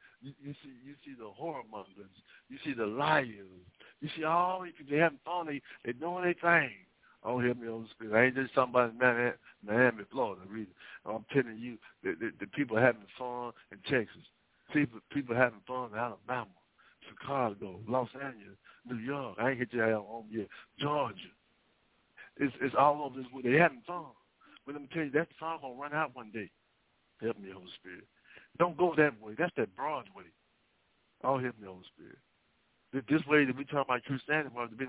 see the whoremongers, you see the liars, you see all these people. They having fun, they doing their thing. Oh, help me, Holy Spirit. I ain't just talking about Miami, Florida, really. I'm telling you, the people having fun in Texas. People having fun in Alabama, Chicago, Los Angeles, New York. I ain't hit you out home yet. Georgia. It's all over this way. They having fun. But let me tell you, that fun gonna run out one day. Help me, Holy Spirit. Don't go that way. That's that broad way. Oh, help me, Holy Spirit. This way that we talk about Christianity,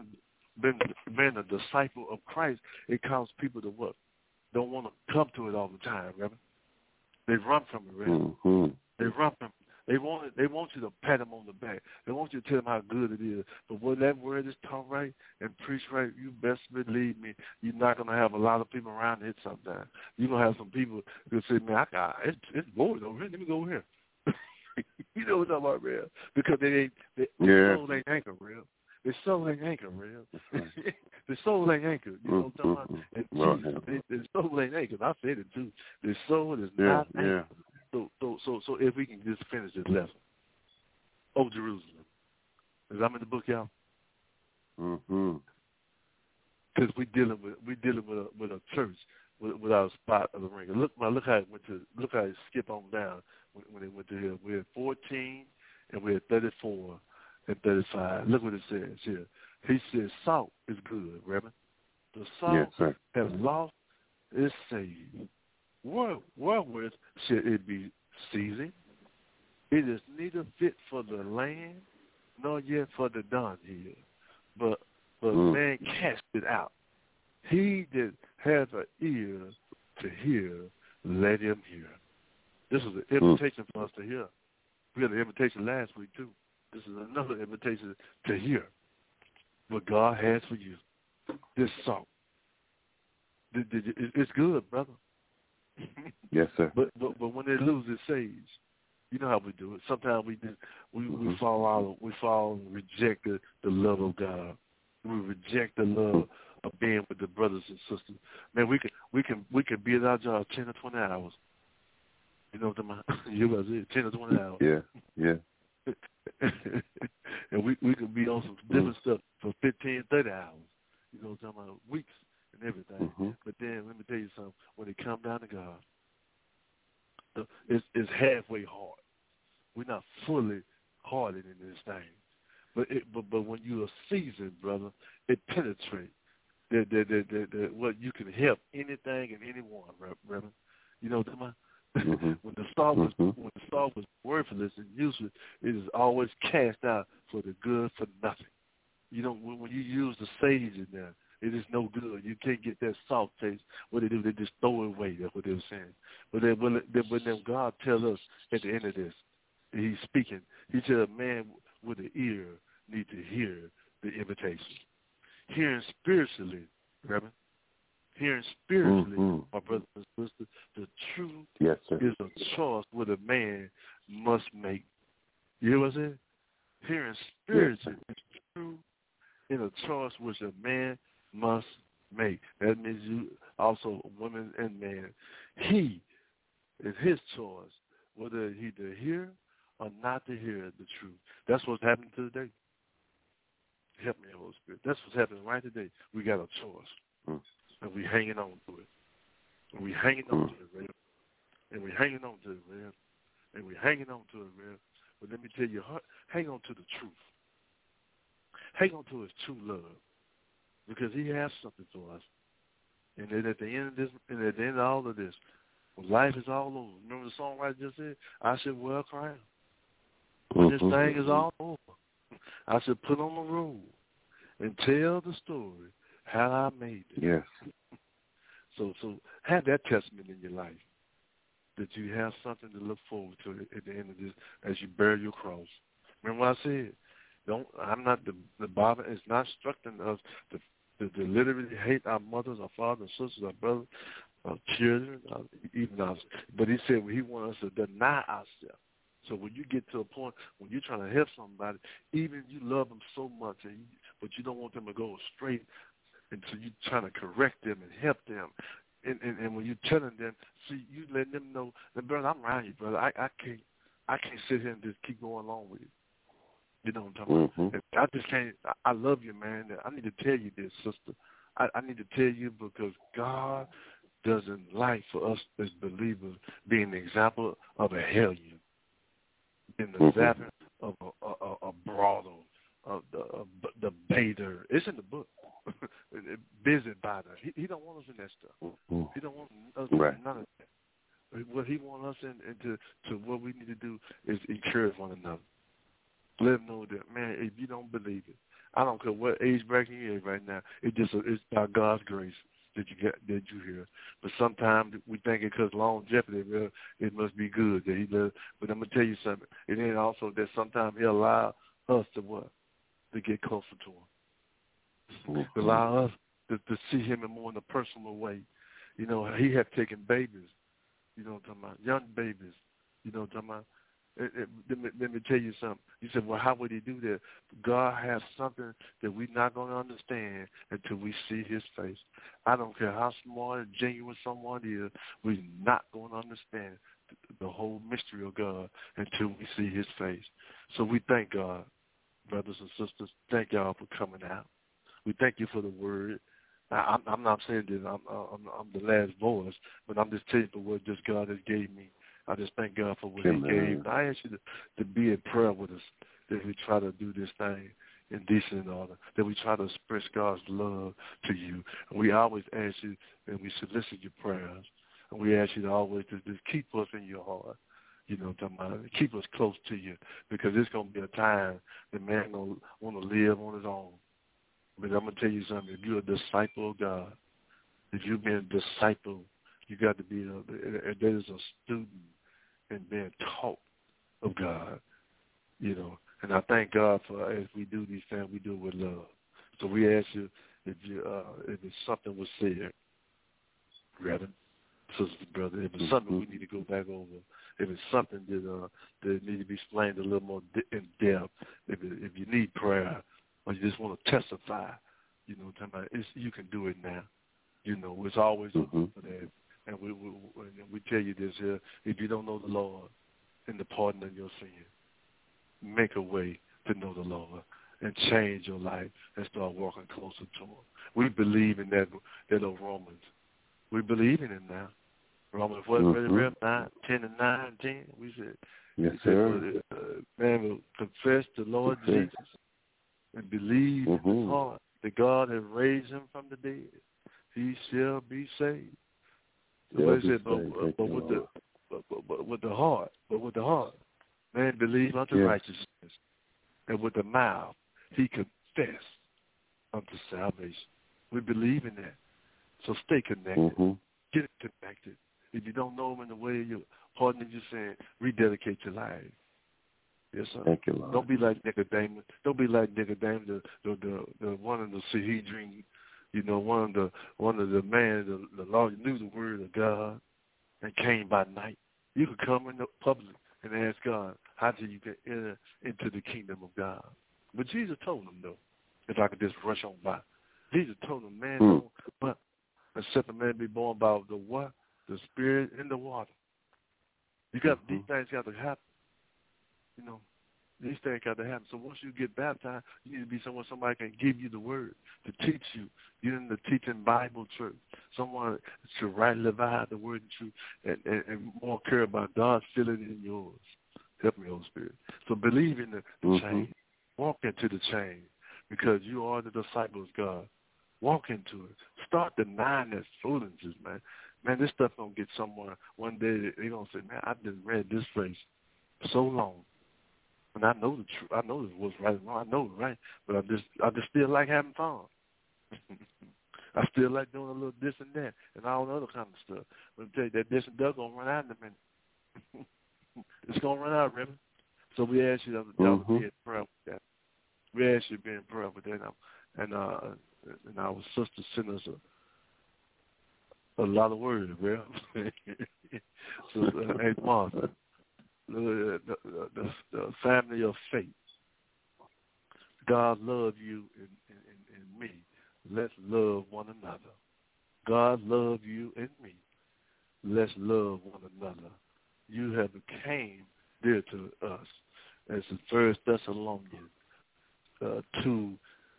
being a disciple of Christ, it causes people to what? Don't want to come to it all the time, Reverend. They run from it, Reverend. They run from it. They want you to pat them on the back. They want you to tell them how good it is. But when that word is taught right and preached right, you best believe me, you're not going to have a lot of people around it sometimes. You're going to have some people who say, man, it's boring over here. Let me go over here. You know what I'm talking about, real? Because their soul ain't anchored, real. Their soul ain't anchored, real. The soul ain't anchored. You know what I'm talking about? And the soul ain't anchored. I said it too. The soul is not anchored. So if we can just finish this lesson. Oh, Jerusalem. Is I'm in the book, y'all? Because we dealing with a church without a spot of the ring. Look how it skipped on down when it went to here. We're at 14 and we're at 34 and 35. Look what it says here. He says salt is good, Reverend. The salt has lost its savor. Wherewith should it be seasoned? It is neither fit for the land nor yet for the dunghill, but man cast it out. He that has an ear to hear, let him hear. This is an invitation for us to hear. We had an invitation last week too. This is another invitation to hear what God has for you. This salt. It's good, brother. Yes, sir. But when it loses sage, you know how we do it. Sometimes we fall and reject the love of God. We reject the love of being with the brothers and sisters. Man, we can be at our job 10 or 20 hours. You know what I'm talking about? You guys it 10 or 20 hours. Yeah. And we could be on some different stuff for 15, 30 hours. You know what I'm talking about? Weeks and everything. But then let me tell you something. When it comes down to God, it's halfway hard. We're not fully hardened in this thing. But when you are seasoned, brother, it penetrates. What you can help anything and anyone, Reverend. You know what I'm talking about? When the salt was worthless and useless, it is always cast out for the good for nothing. You know, when you use the sage in there, it is no good. You can't get that salt taste. What they do, they just throw it away. That's what they were saying. But then God tells us at the end of this, He's speaking. He said, a man with an ear need to hear the invitation. Hearing spiritually, Reverend. Hearing spiritually, my brothers and sisters, the truth is a choice what a man must make. You hear what I'm saying? Hearing spiritually is true in a choice which a man must make. That means you also, women and man. He is his choice whether he to hear or not to hear the truth. That's what's happening today. Help me, Holy Spirit. That's what's happening right today. We got a choice. And we hanging on to it. And we hanging on to it, man. And we hanging on to it, man. And we hanging on to it, man. But let me tell you, hang on to the truth. Hang on to his true love. Because he has something for us. And then at the end of this, and at the end of all of this, when life is all over, remember the songwriter just said, I should wear a crown. When this thing is all over, I should put on the robe and tell the story how I made it. Yes. So have that testament in your life, that you have something to look forward to at the end of this as you bear your cross. Remember what I said? I'm not the Bible is not instructing us to literally hate our mothers, our fathers, our sisters, our brothers, our children, even us. But he said he wants us to deny ourselves. So when you get to a point when you're trying to help somebody, even you love them so much, but you don't want them to go straight, and so you're trying to correct them and help them. And when you're telling them, see, you letting them know, brother, I'm around you, brother. I can't sit here and just keep going along with it. You know what I'm talking about? I just can't. I love you, man. I need to tell you this, sister. I need to tell you because God doesn't like for us as believers being an example of a hellion, being an example of a brothel, of the baiter. It's in the book. Busybody. He don't want us in that stuff. He don't want us in none of that. What he wants us into what we need to do is encourage one another. Let them know that, man, if you don't believe it, I don't care what age bracket you're in right now, it's by God's grace that you hear. But sometimes we think it because longevity, well, it must be good that he does. But I'm gonna tell you something. It ain't also that sometimes he'll allow us to what? To get closer to him. To allow us to see him in more in a personal way. You know, he had taken babies, you know what I'm talking about, young babies, you know what I'm talking about. Let me tell you something. You said, well, how would he do that? God has something that we're not going to understand until we see his face. I don't care how smart and genuine someone is, we're not going to understand the whole mystery of God until we see his face. So we thank God, brothers and sisters. Thank y'all for coming out. We thank you for the word. I'm not saying that I'm the last voice, but I'm just telling you the word just God has gave me. I just thank God for what he gave. I ask you to be in prayer with us, that we try to do this thing in decent order, that we try to express God's love to you. And we always ask you, and we solicit your prayers, and we ask you to always just keep us in your heart, you know, keep us close to you, because it's going to be a time that man going to want to live on his own. But I'm going to tell you something. If you're a disciple of God, if you've been a disciple, you got to be there's a student and being taught of God, you know. And I thank God for as we do these things, we do it with love. So we ask you if it's something was said, Reverend, sister, brother, if it's something we need to go back over, if it's something that need to be explained a little more in depth, if you need prayer or you just want to testify, you know, you can do it now. You know, it's always open for that. And we tell you this here, if you don't know the Lord and the pardon of your sin, make a way to know the Lord and change your life and start walking closer to him. We believe in that of Romans. We believe in it now. Romans 10 and 9 and 10. We said, yes, sir. Man will confess the Lord Jesus and believe in his heart that God has raised him from the dead. He shall be saved. So he said, but with the heart, man believe unto righteousness, and with the mouth he confess unto salvation. We believe in that. So stay connected. Get connected. If you don't know him in the way you're pardoning your sin, rededicate your life. Yes, sir. Thank you, Lord. Don't be like Nicodemus. Don't be like Nicodemus, the one of the Sanhedrin. You know, one of the man, the Lord knew the word of God and came by night. You could come in the public and ask God, how do you get into the kingdom of God? But Jesus told him, though, if I could just rush on by. Jesus told him, man, don't, but except a man be born by the what? The Spirit and the water. You got these things got to happen. You know, these things got to happen. So once you get baptized, you need to be somewhere somebody can give you the word to teach you. You're in the teaching Bible church. Someone to rightly divide the word and truth and more care about God filling it in yours. Help me, Holy Spirit. So believe in the change. Walk into the change because you are the disciple of God. Walk into it. start denying that foolishness, man. Man, this stuff gonna get somewhere. One day they gonna say, man, I've been read this phrase so long, and I know the truth. I know what's right and wrong. I know it right, but I just still like having fun. I still like doing a little this and that and all the other kind of stuff. But I tell you that this and that gonna run out in a minute. It's gonna run out, Reverend. So we ask you to be in prayer with that. We ask you to be in prayer with that, and our sister sent us a lot of words, bro. So, hey, Martha, the family of faith. God love you and me. Let's love one another. God love you and me. Let's love one another. You have became dear to us. As the 1 Thessalonians 2,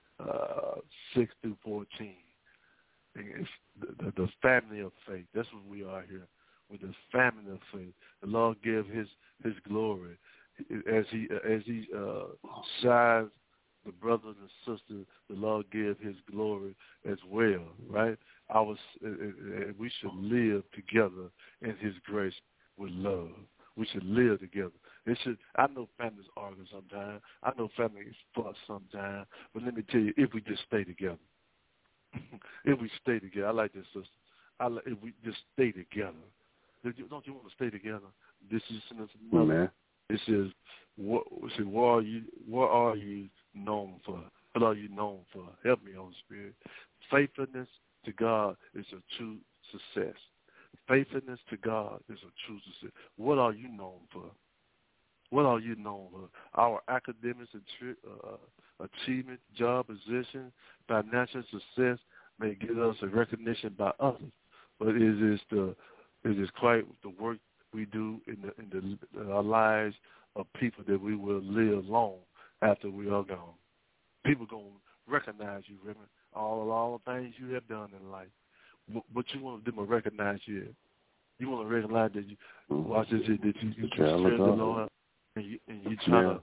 6 through 14. It's the family of faith. That's what we are here. With the family of faith. The Lord gave his glory. As he shines the brothers and sisters, the Lord gave his glory as well, right? We should live together in his grace with love. We should live together. I know families argue sometimes. I know families fuss sometimes. But let me tell you, if we just stay together. If we stay together. I like this, sister. If we just stay together. Don't you want to stay together? This is another. It says, what are you known for? What are you known for? Help me, Holy Spirit. Faithfulness to God is a true success. Faithfulness to God is a true success. What are you known for? What are you known for? Our academic achievement, job position, financial success may give us a recognition by others, but it is quite the work we do in our lives of people that we will live long after we are gone. People gonna recognize you, Reverend, all the things you have done in life. But you want them to recognize you. You want to recognize that you watch this, that you serve the Lord, and you try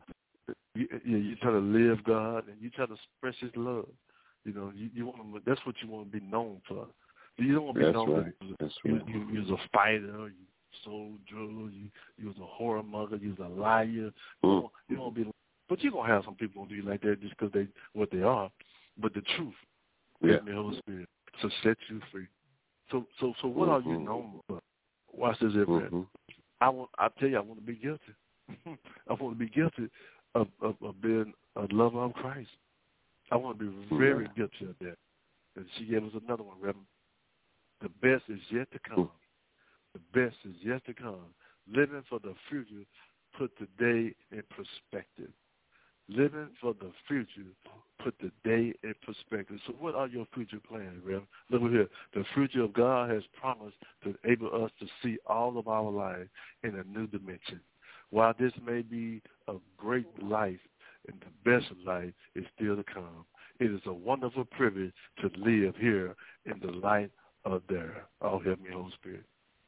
to live God, and you try to express His love. You know, you want them, that's what you want to be known for. You don't want to be known for you was a fighter, you sold drugs, you was a whoremonger, you was a liar. You don't want to be, but you're gonna have some people who do like that just because what they are. But the truth, the Holy Spirit, to set you free. So what are you known for? Watch this, everyone. I tell you, I want to be guilty. I want to be guilty of being a lover of Christ. I want to be very guilty of that. And she gave us another one, Reverend. The best is yet to come. The best is yet to come. Living for the future, put the day in perspective. Living for the future, put the day in perspective. So what are your future plans, Reverend? Look over here. The future of God has promised to enable us to see all of our life in a new dimension. While this may be a great life and the best life is still to come, it is a wonderful privilege to live here in the light of there. Oh, help me, Holy Spirit.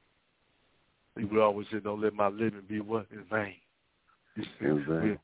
We always say, don't let my living be what? In vain. In vain.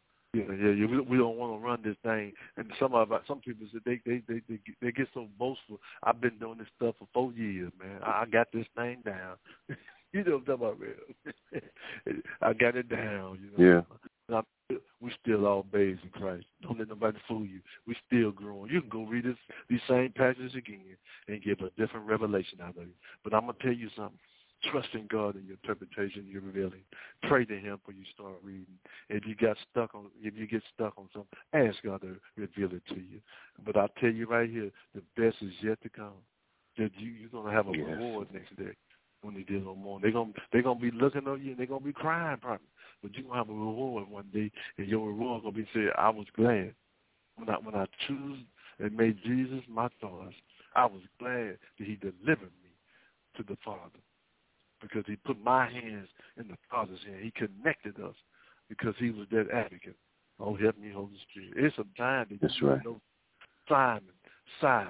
We don't want to run this thing, and some people say they get so boastful. I've been doing this stuff for 4 years, man. I got this thing down. You know what I'm talking about, man. I got it down. You know? Yeah. We still all babes in Christ. Don't let nobody fool you. We still growing. You can go read these same passages again and give a different revelation out of it. But I'm gonna tell you something. Trust in God in your interpretation you're revealing. Pray to Him when you start reading. If you get stuck on something, ask God to reveal it to you. But I tell you right here, the best is yet to come. That you're gonna have a reward next day when you do no more. They're gonna be looking at you and they're gonna be crying probably. But you're gonna have a reward one day, and your reward gonna be said, I was glad when I choose and made Jesus my choice. I was glad that He delivered me to the Father. Because He put my hands in the Father's hand. He connected us because He was that advocate. Oh, help me, Holy Spirit. It's a time that you know Simon.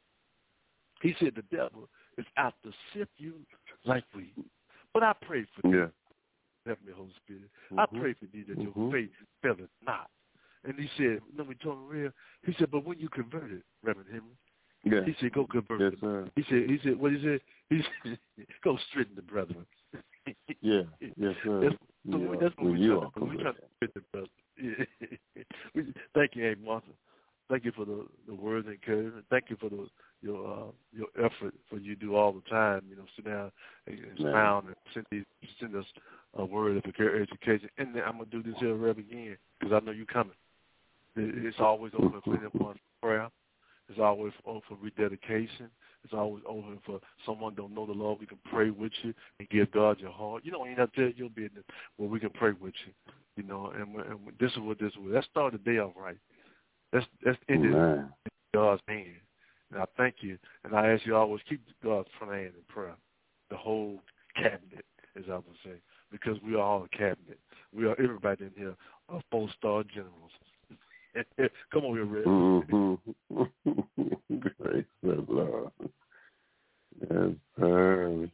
He said the devil is out to sift you like wheat. But I pray for you. Help me, Holy Spirit. I pray for thee that your faith faileth not. And he said, let me tell him real. He said, but when you converted, Reverend Henry, Yeah. He said, go good Yes, brother. sir. He said, what he said? He said, go straighten the brethren. Yeah. Yes, sir. That's what we're trying to do. We're trying to straighten the brethren. Yeah. Thank you, Aunt Martha. Thank you for the words of encouragement. Thank you for your effort for you do all the time. You know, sit down and smile and send us a word of education. And then I'm gonna do this here, Rev, again, because I know you're coming. It's always open for anyone for prayer. It's always open for rededication. It's always open for someone don't know the Lord. We can pray with you and give God your heart. You don't even have to tell your business, but we can pray with you. You know, and this is what this is. Let's start the day off right. Let's end it in God's hand. And I thank you. And I ask you always keep God's front hand in prayer. The whole cabinet, as I would say, because we are all a cabinet. We are everybody in here are 4-star generals. Come on here, Red. Mm-hmm. Praise the Lord. Yes, sir.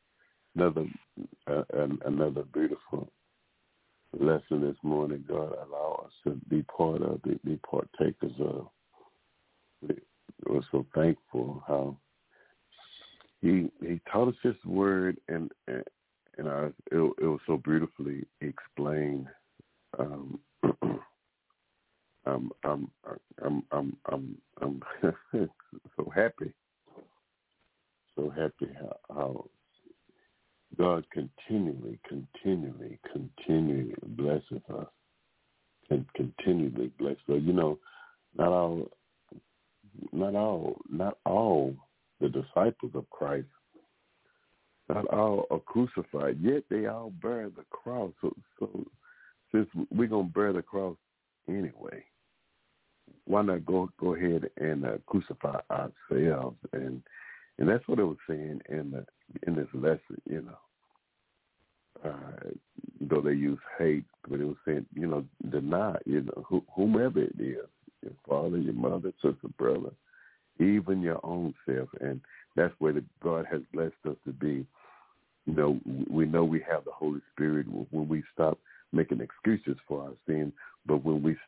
Another beautiful lesson this morning. God allow us to be part of it, be partakers of. We're so thankful how He taught us His word, and it was so beautifully explained. I'm so happy how God continually blesses us and continually blesses us. You know, not all the disciples of Christ, not all are crucified, yet they all bear the cross. So since we're gonna bear the cross anyway, why not go ahead and crucify ourselves? And that's what it was saying in this lesson. You know, though they use hate, but it was saying, you know, deny, you know, whomever it is, your father, your mother, sister, brother, even your own self. And that's where God has blessed us to be. You know we have the Holy Spirit when we stop making excuses for our sin, but when we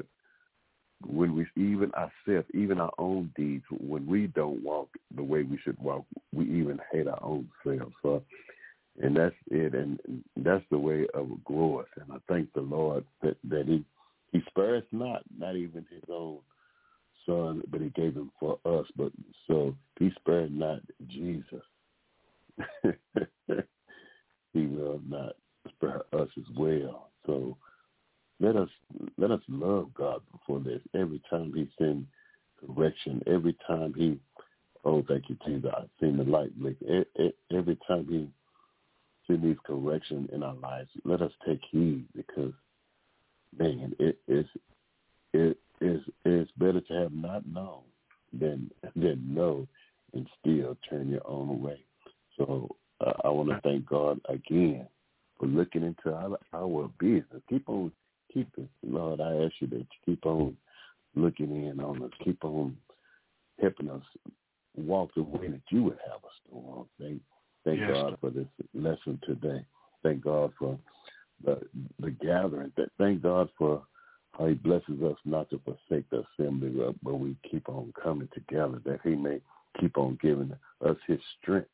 even ourselves, even our own deeds, when we don't walk the way we should walk, we even hate our own selves. So, and that's it, and that's the way of growth. And I thank the Lord that He spares not even His own Son, but He gave Him for us. But so He spared not Jesus. He will not spare us as well. So let us love God before this. Every time He sends correction, every time He, thank you, Jesus, I've seen the light blink. Every time He sends these correction in our lives, let us take heed, because, man, it's better to have not known than know and still turn your own way. So I want to thank God again for looking into our business. Keep it, Lord. I ask you that you keep on looking in on us, keep on helping us walk the way that you would have us to walk. Thank God for this lesson today. Thank God for the gathering. Thank God for how He blesses us not to forsake the assembly, but we keep on coming together, that He may keep on giving us His strength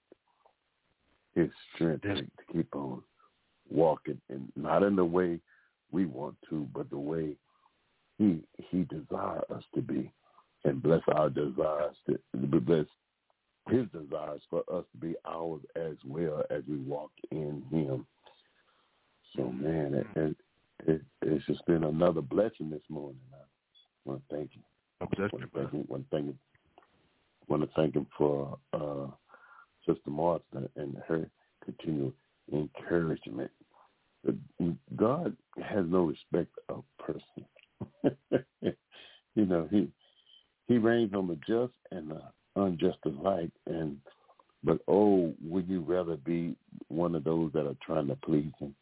to keep on walking, and not in the way we want to, but the way He desires us to be, and bless our desires, bless His desires for us to be ours as well as we walk in Him. So, man, it's just been another blessing this morning. I want to thank you. I want to thank him for Sister Martha and her continual encouragement. God has no respect of person. You know, he reigns on the just and the unjust alike. But would you rather be one of those that are trying to please Him?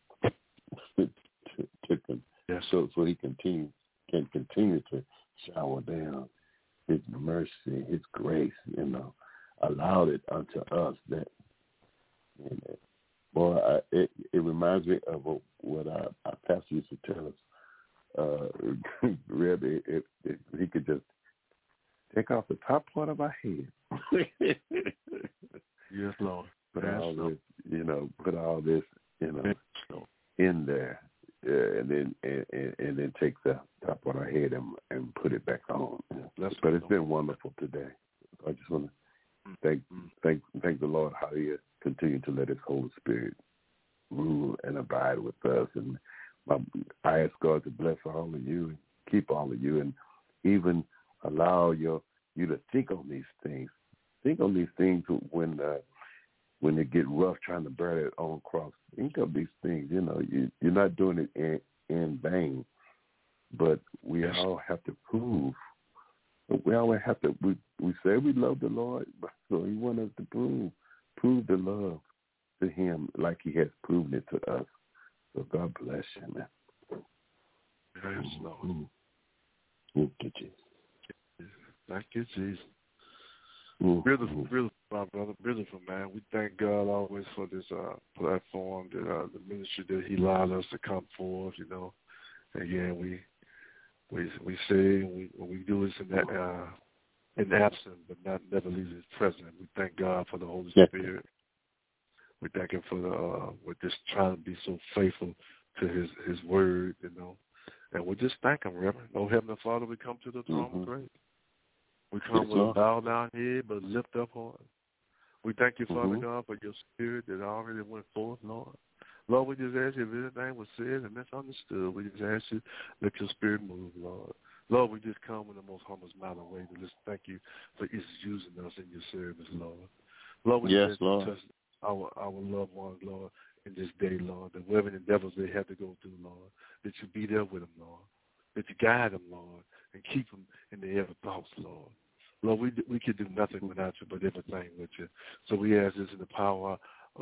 So He can continue to shower down His mercy, His grace, allowed it unto us. That, boy, it reminds me of what our pastor used to tell us. Really, if he could just take off the top part of our head. Yes, Lord. Put all this, put all this, in there, and then take the top part of our head and put it back on. But it's been wonderful today. I just want to thank the Lord how He has continued to let His Holy Spirit rule and abide with us. And I ask God to bless all of you and keep all of you, and even allow you to think on these things. Think on these things when they get rough trying to bear it on cross. Think of these things. You're not doing it in vain. But we all have to prove. We always have to. We say we love the Lord, so He wants us to prove the love to Him like He has proven it to us. So God bless you, man. Yes, Lord. Thank you, Jesus. Thank you, Jesus. Beautiful, my brother, beautiful, man. We thank God always for this platform, the ministry that He allowed us to come forth. Again, we say we do this in absence, but never leave His presence. We thank God for the Holy Spirit. We thank Him for we're just trying to be so faithful to His word, and we just thank Him, Reverend. Oh, Heavenly Father, we come to the throne of grace. We come with a bow down head, but lift up heart. We thank you, Father God, for your spirit that already went forth, Lord. Lord, we just ask you if anything was said and misunderstood, we just ask you, let your spirit move, Lord. Lord, we just come in the most humble manner way to just thank you for using us in your service, Lord. Lord, we just touch our loved ones, Lord, in this day, Lord, that whatever endeavors they have to go through, Lord, that you be there with them, Lord, that you guide them, Lord, and keep them in their every thoughts, Lord. Lord, we can do nothing without you, but everything with you. So we ask this in the power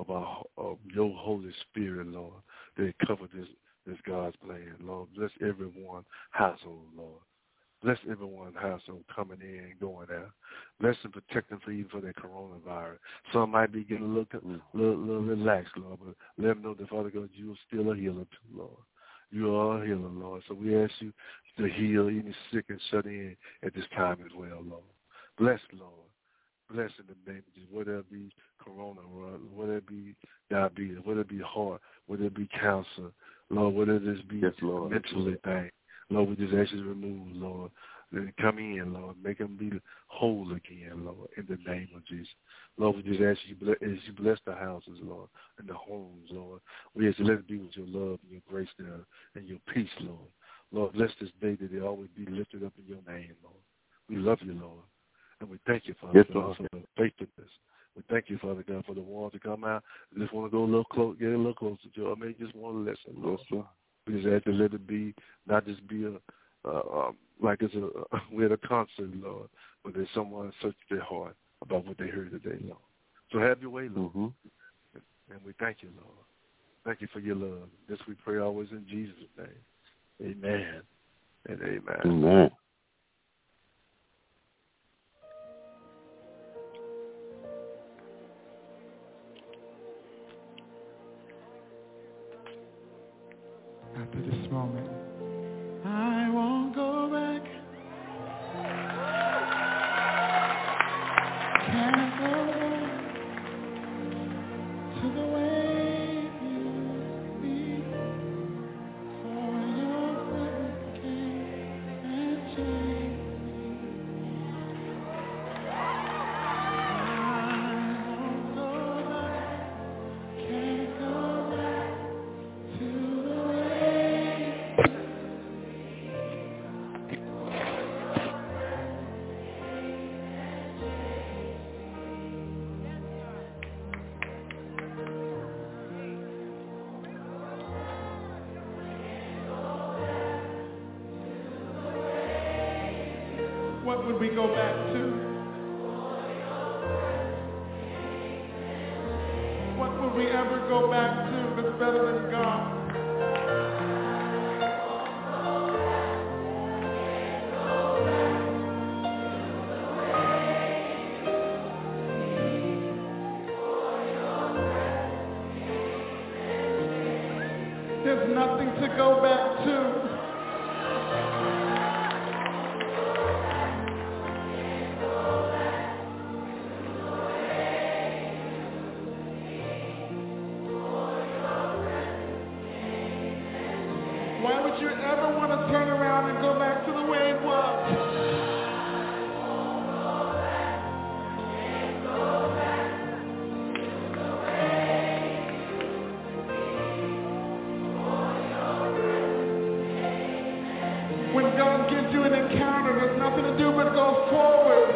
of your Holy Spirit, Lord, that cover this God's plan, Lord. Bless everyone household, Lord. Bless everyone household coming in and going out. Bless and protect them even for their coronavirus. Some might be getting a little relaxed, Lord, but let them know that, Father God, you are still a healer too, Lord. You are a healer, Lord. So we ask you to heal any sick and shut in at this time as well, Lord. Bless, Lord. Bless in the name of Jesus. Whether it be corona, whether it be diabetes, whether it be heart, whether it be cancer, Lord, whether this be mentally thing. Lord, we just ask you to remove, Lord. Then come in, Lord. Make them be whole again, Lord, in the name of Jesus. Lord, we just ask you, as you bless the houses, Lord, and the homes, Lord. We ask you, let it be with your love and your grace there and your peace, Lord. Lord, bless this day that they always be lifted up in your name, Lord. We love you, Lord. And we thank you, Father God, for the faithfulness. We thank you, Father God, for the ones to come out. I just want to go a little close, get a little closer to you. I may just want to listen, Lord. We just have to let it be, not just be like we're at a concert, Lord, but there's someone search their heart about what they heard today, Lord. So have your way, Lord. And we thank you, Lord. Thank you for your love. This we pray always in Jesus' name. Amen and amen. Amen. After this moment, I won't go back. Can't go back to the way it used to be. For your presence came and changed me. I won't go back. Can't go back to the What would we go back to? What would we ever go back to that's better than God? There's nothing to go back to. Don't you ever want to turn around and go back to the way it was? When God gives you an encounter, there's nothing to do but go forward.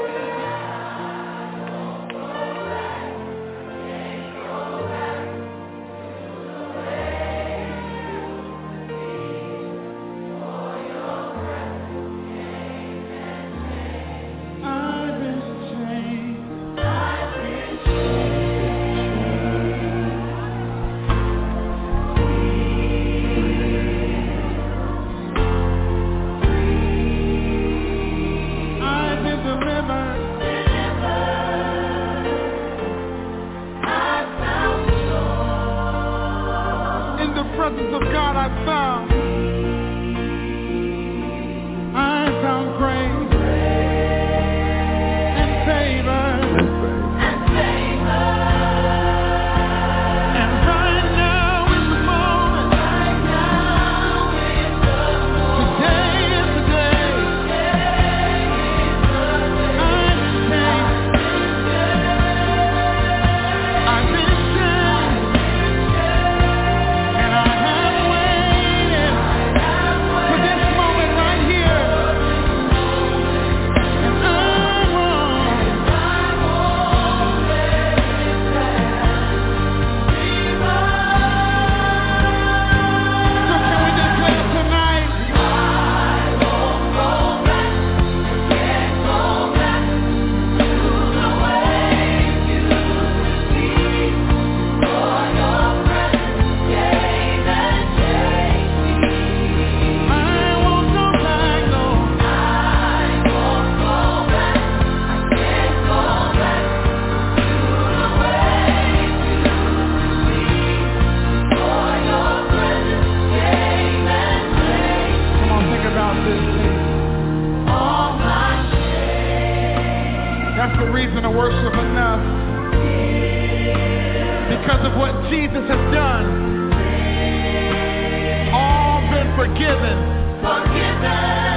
Worship enough because of what Jesus has done. All been forgiven.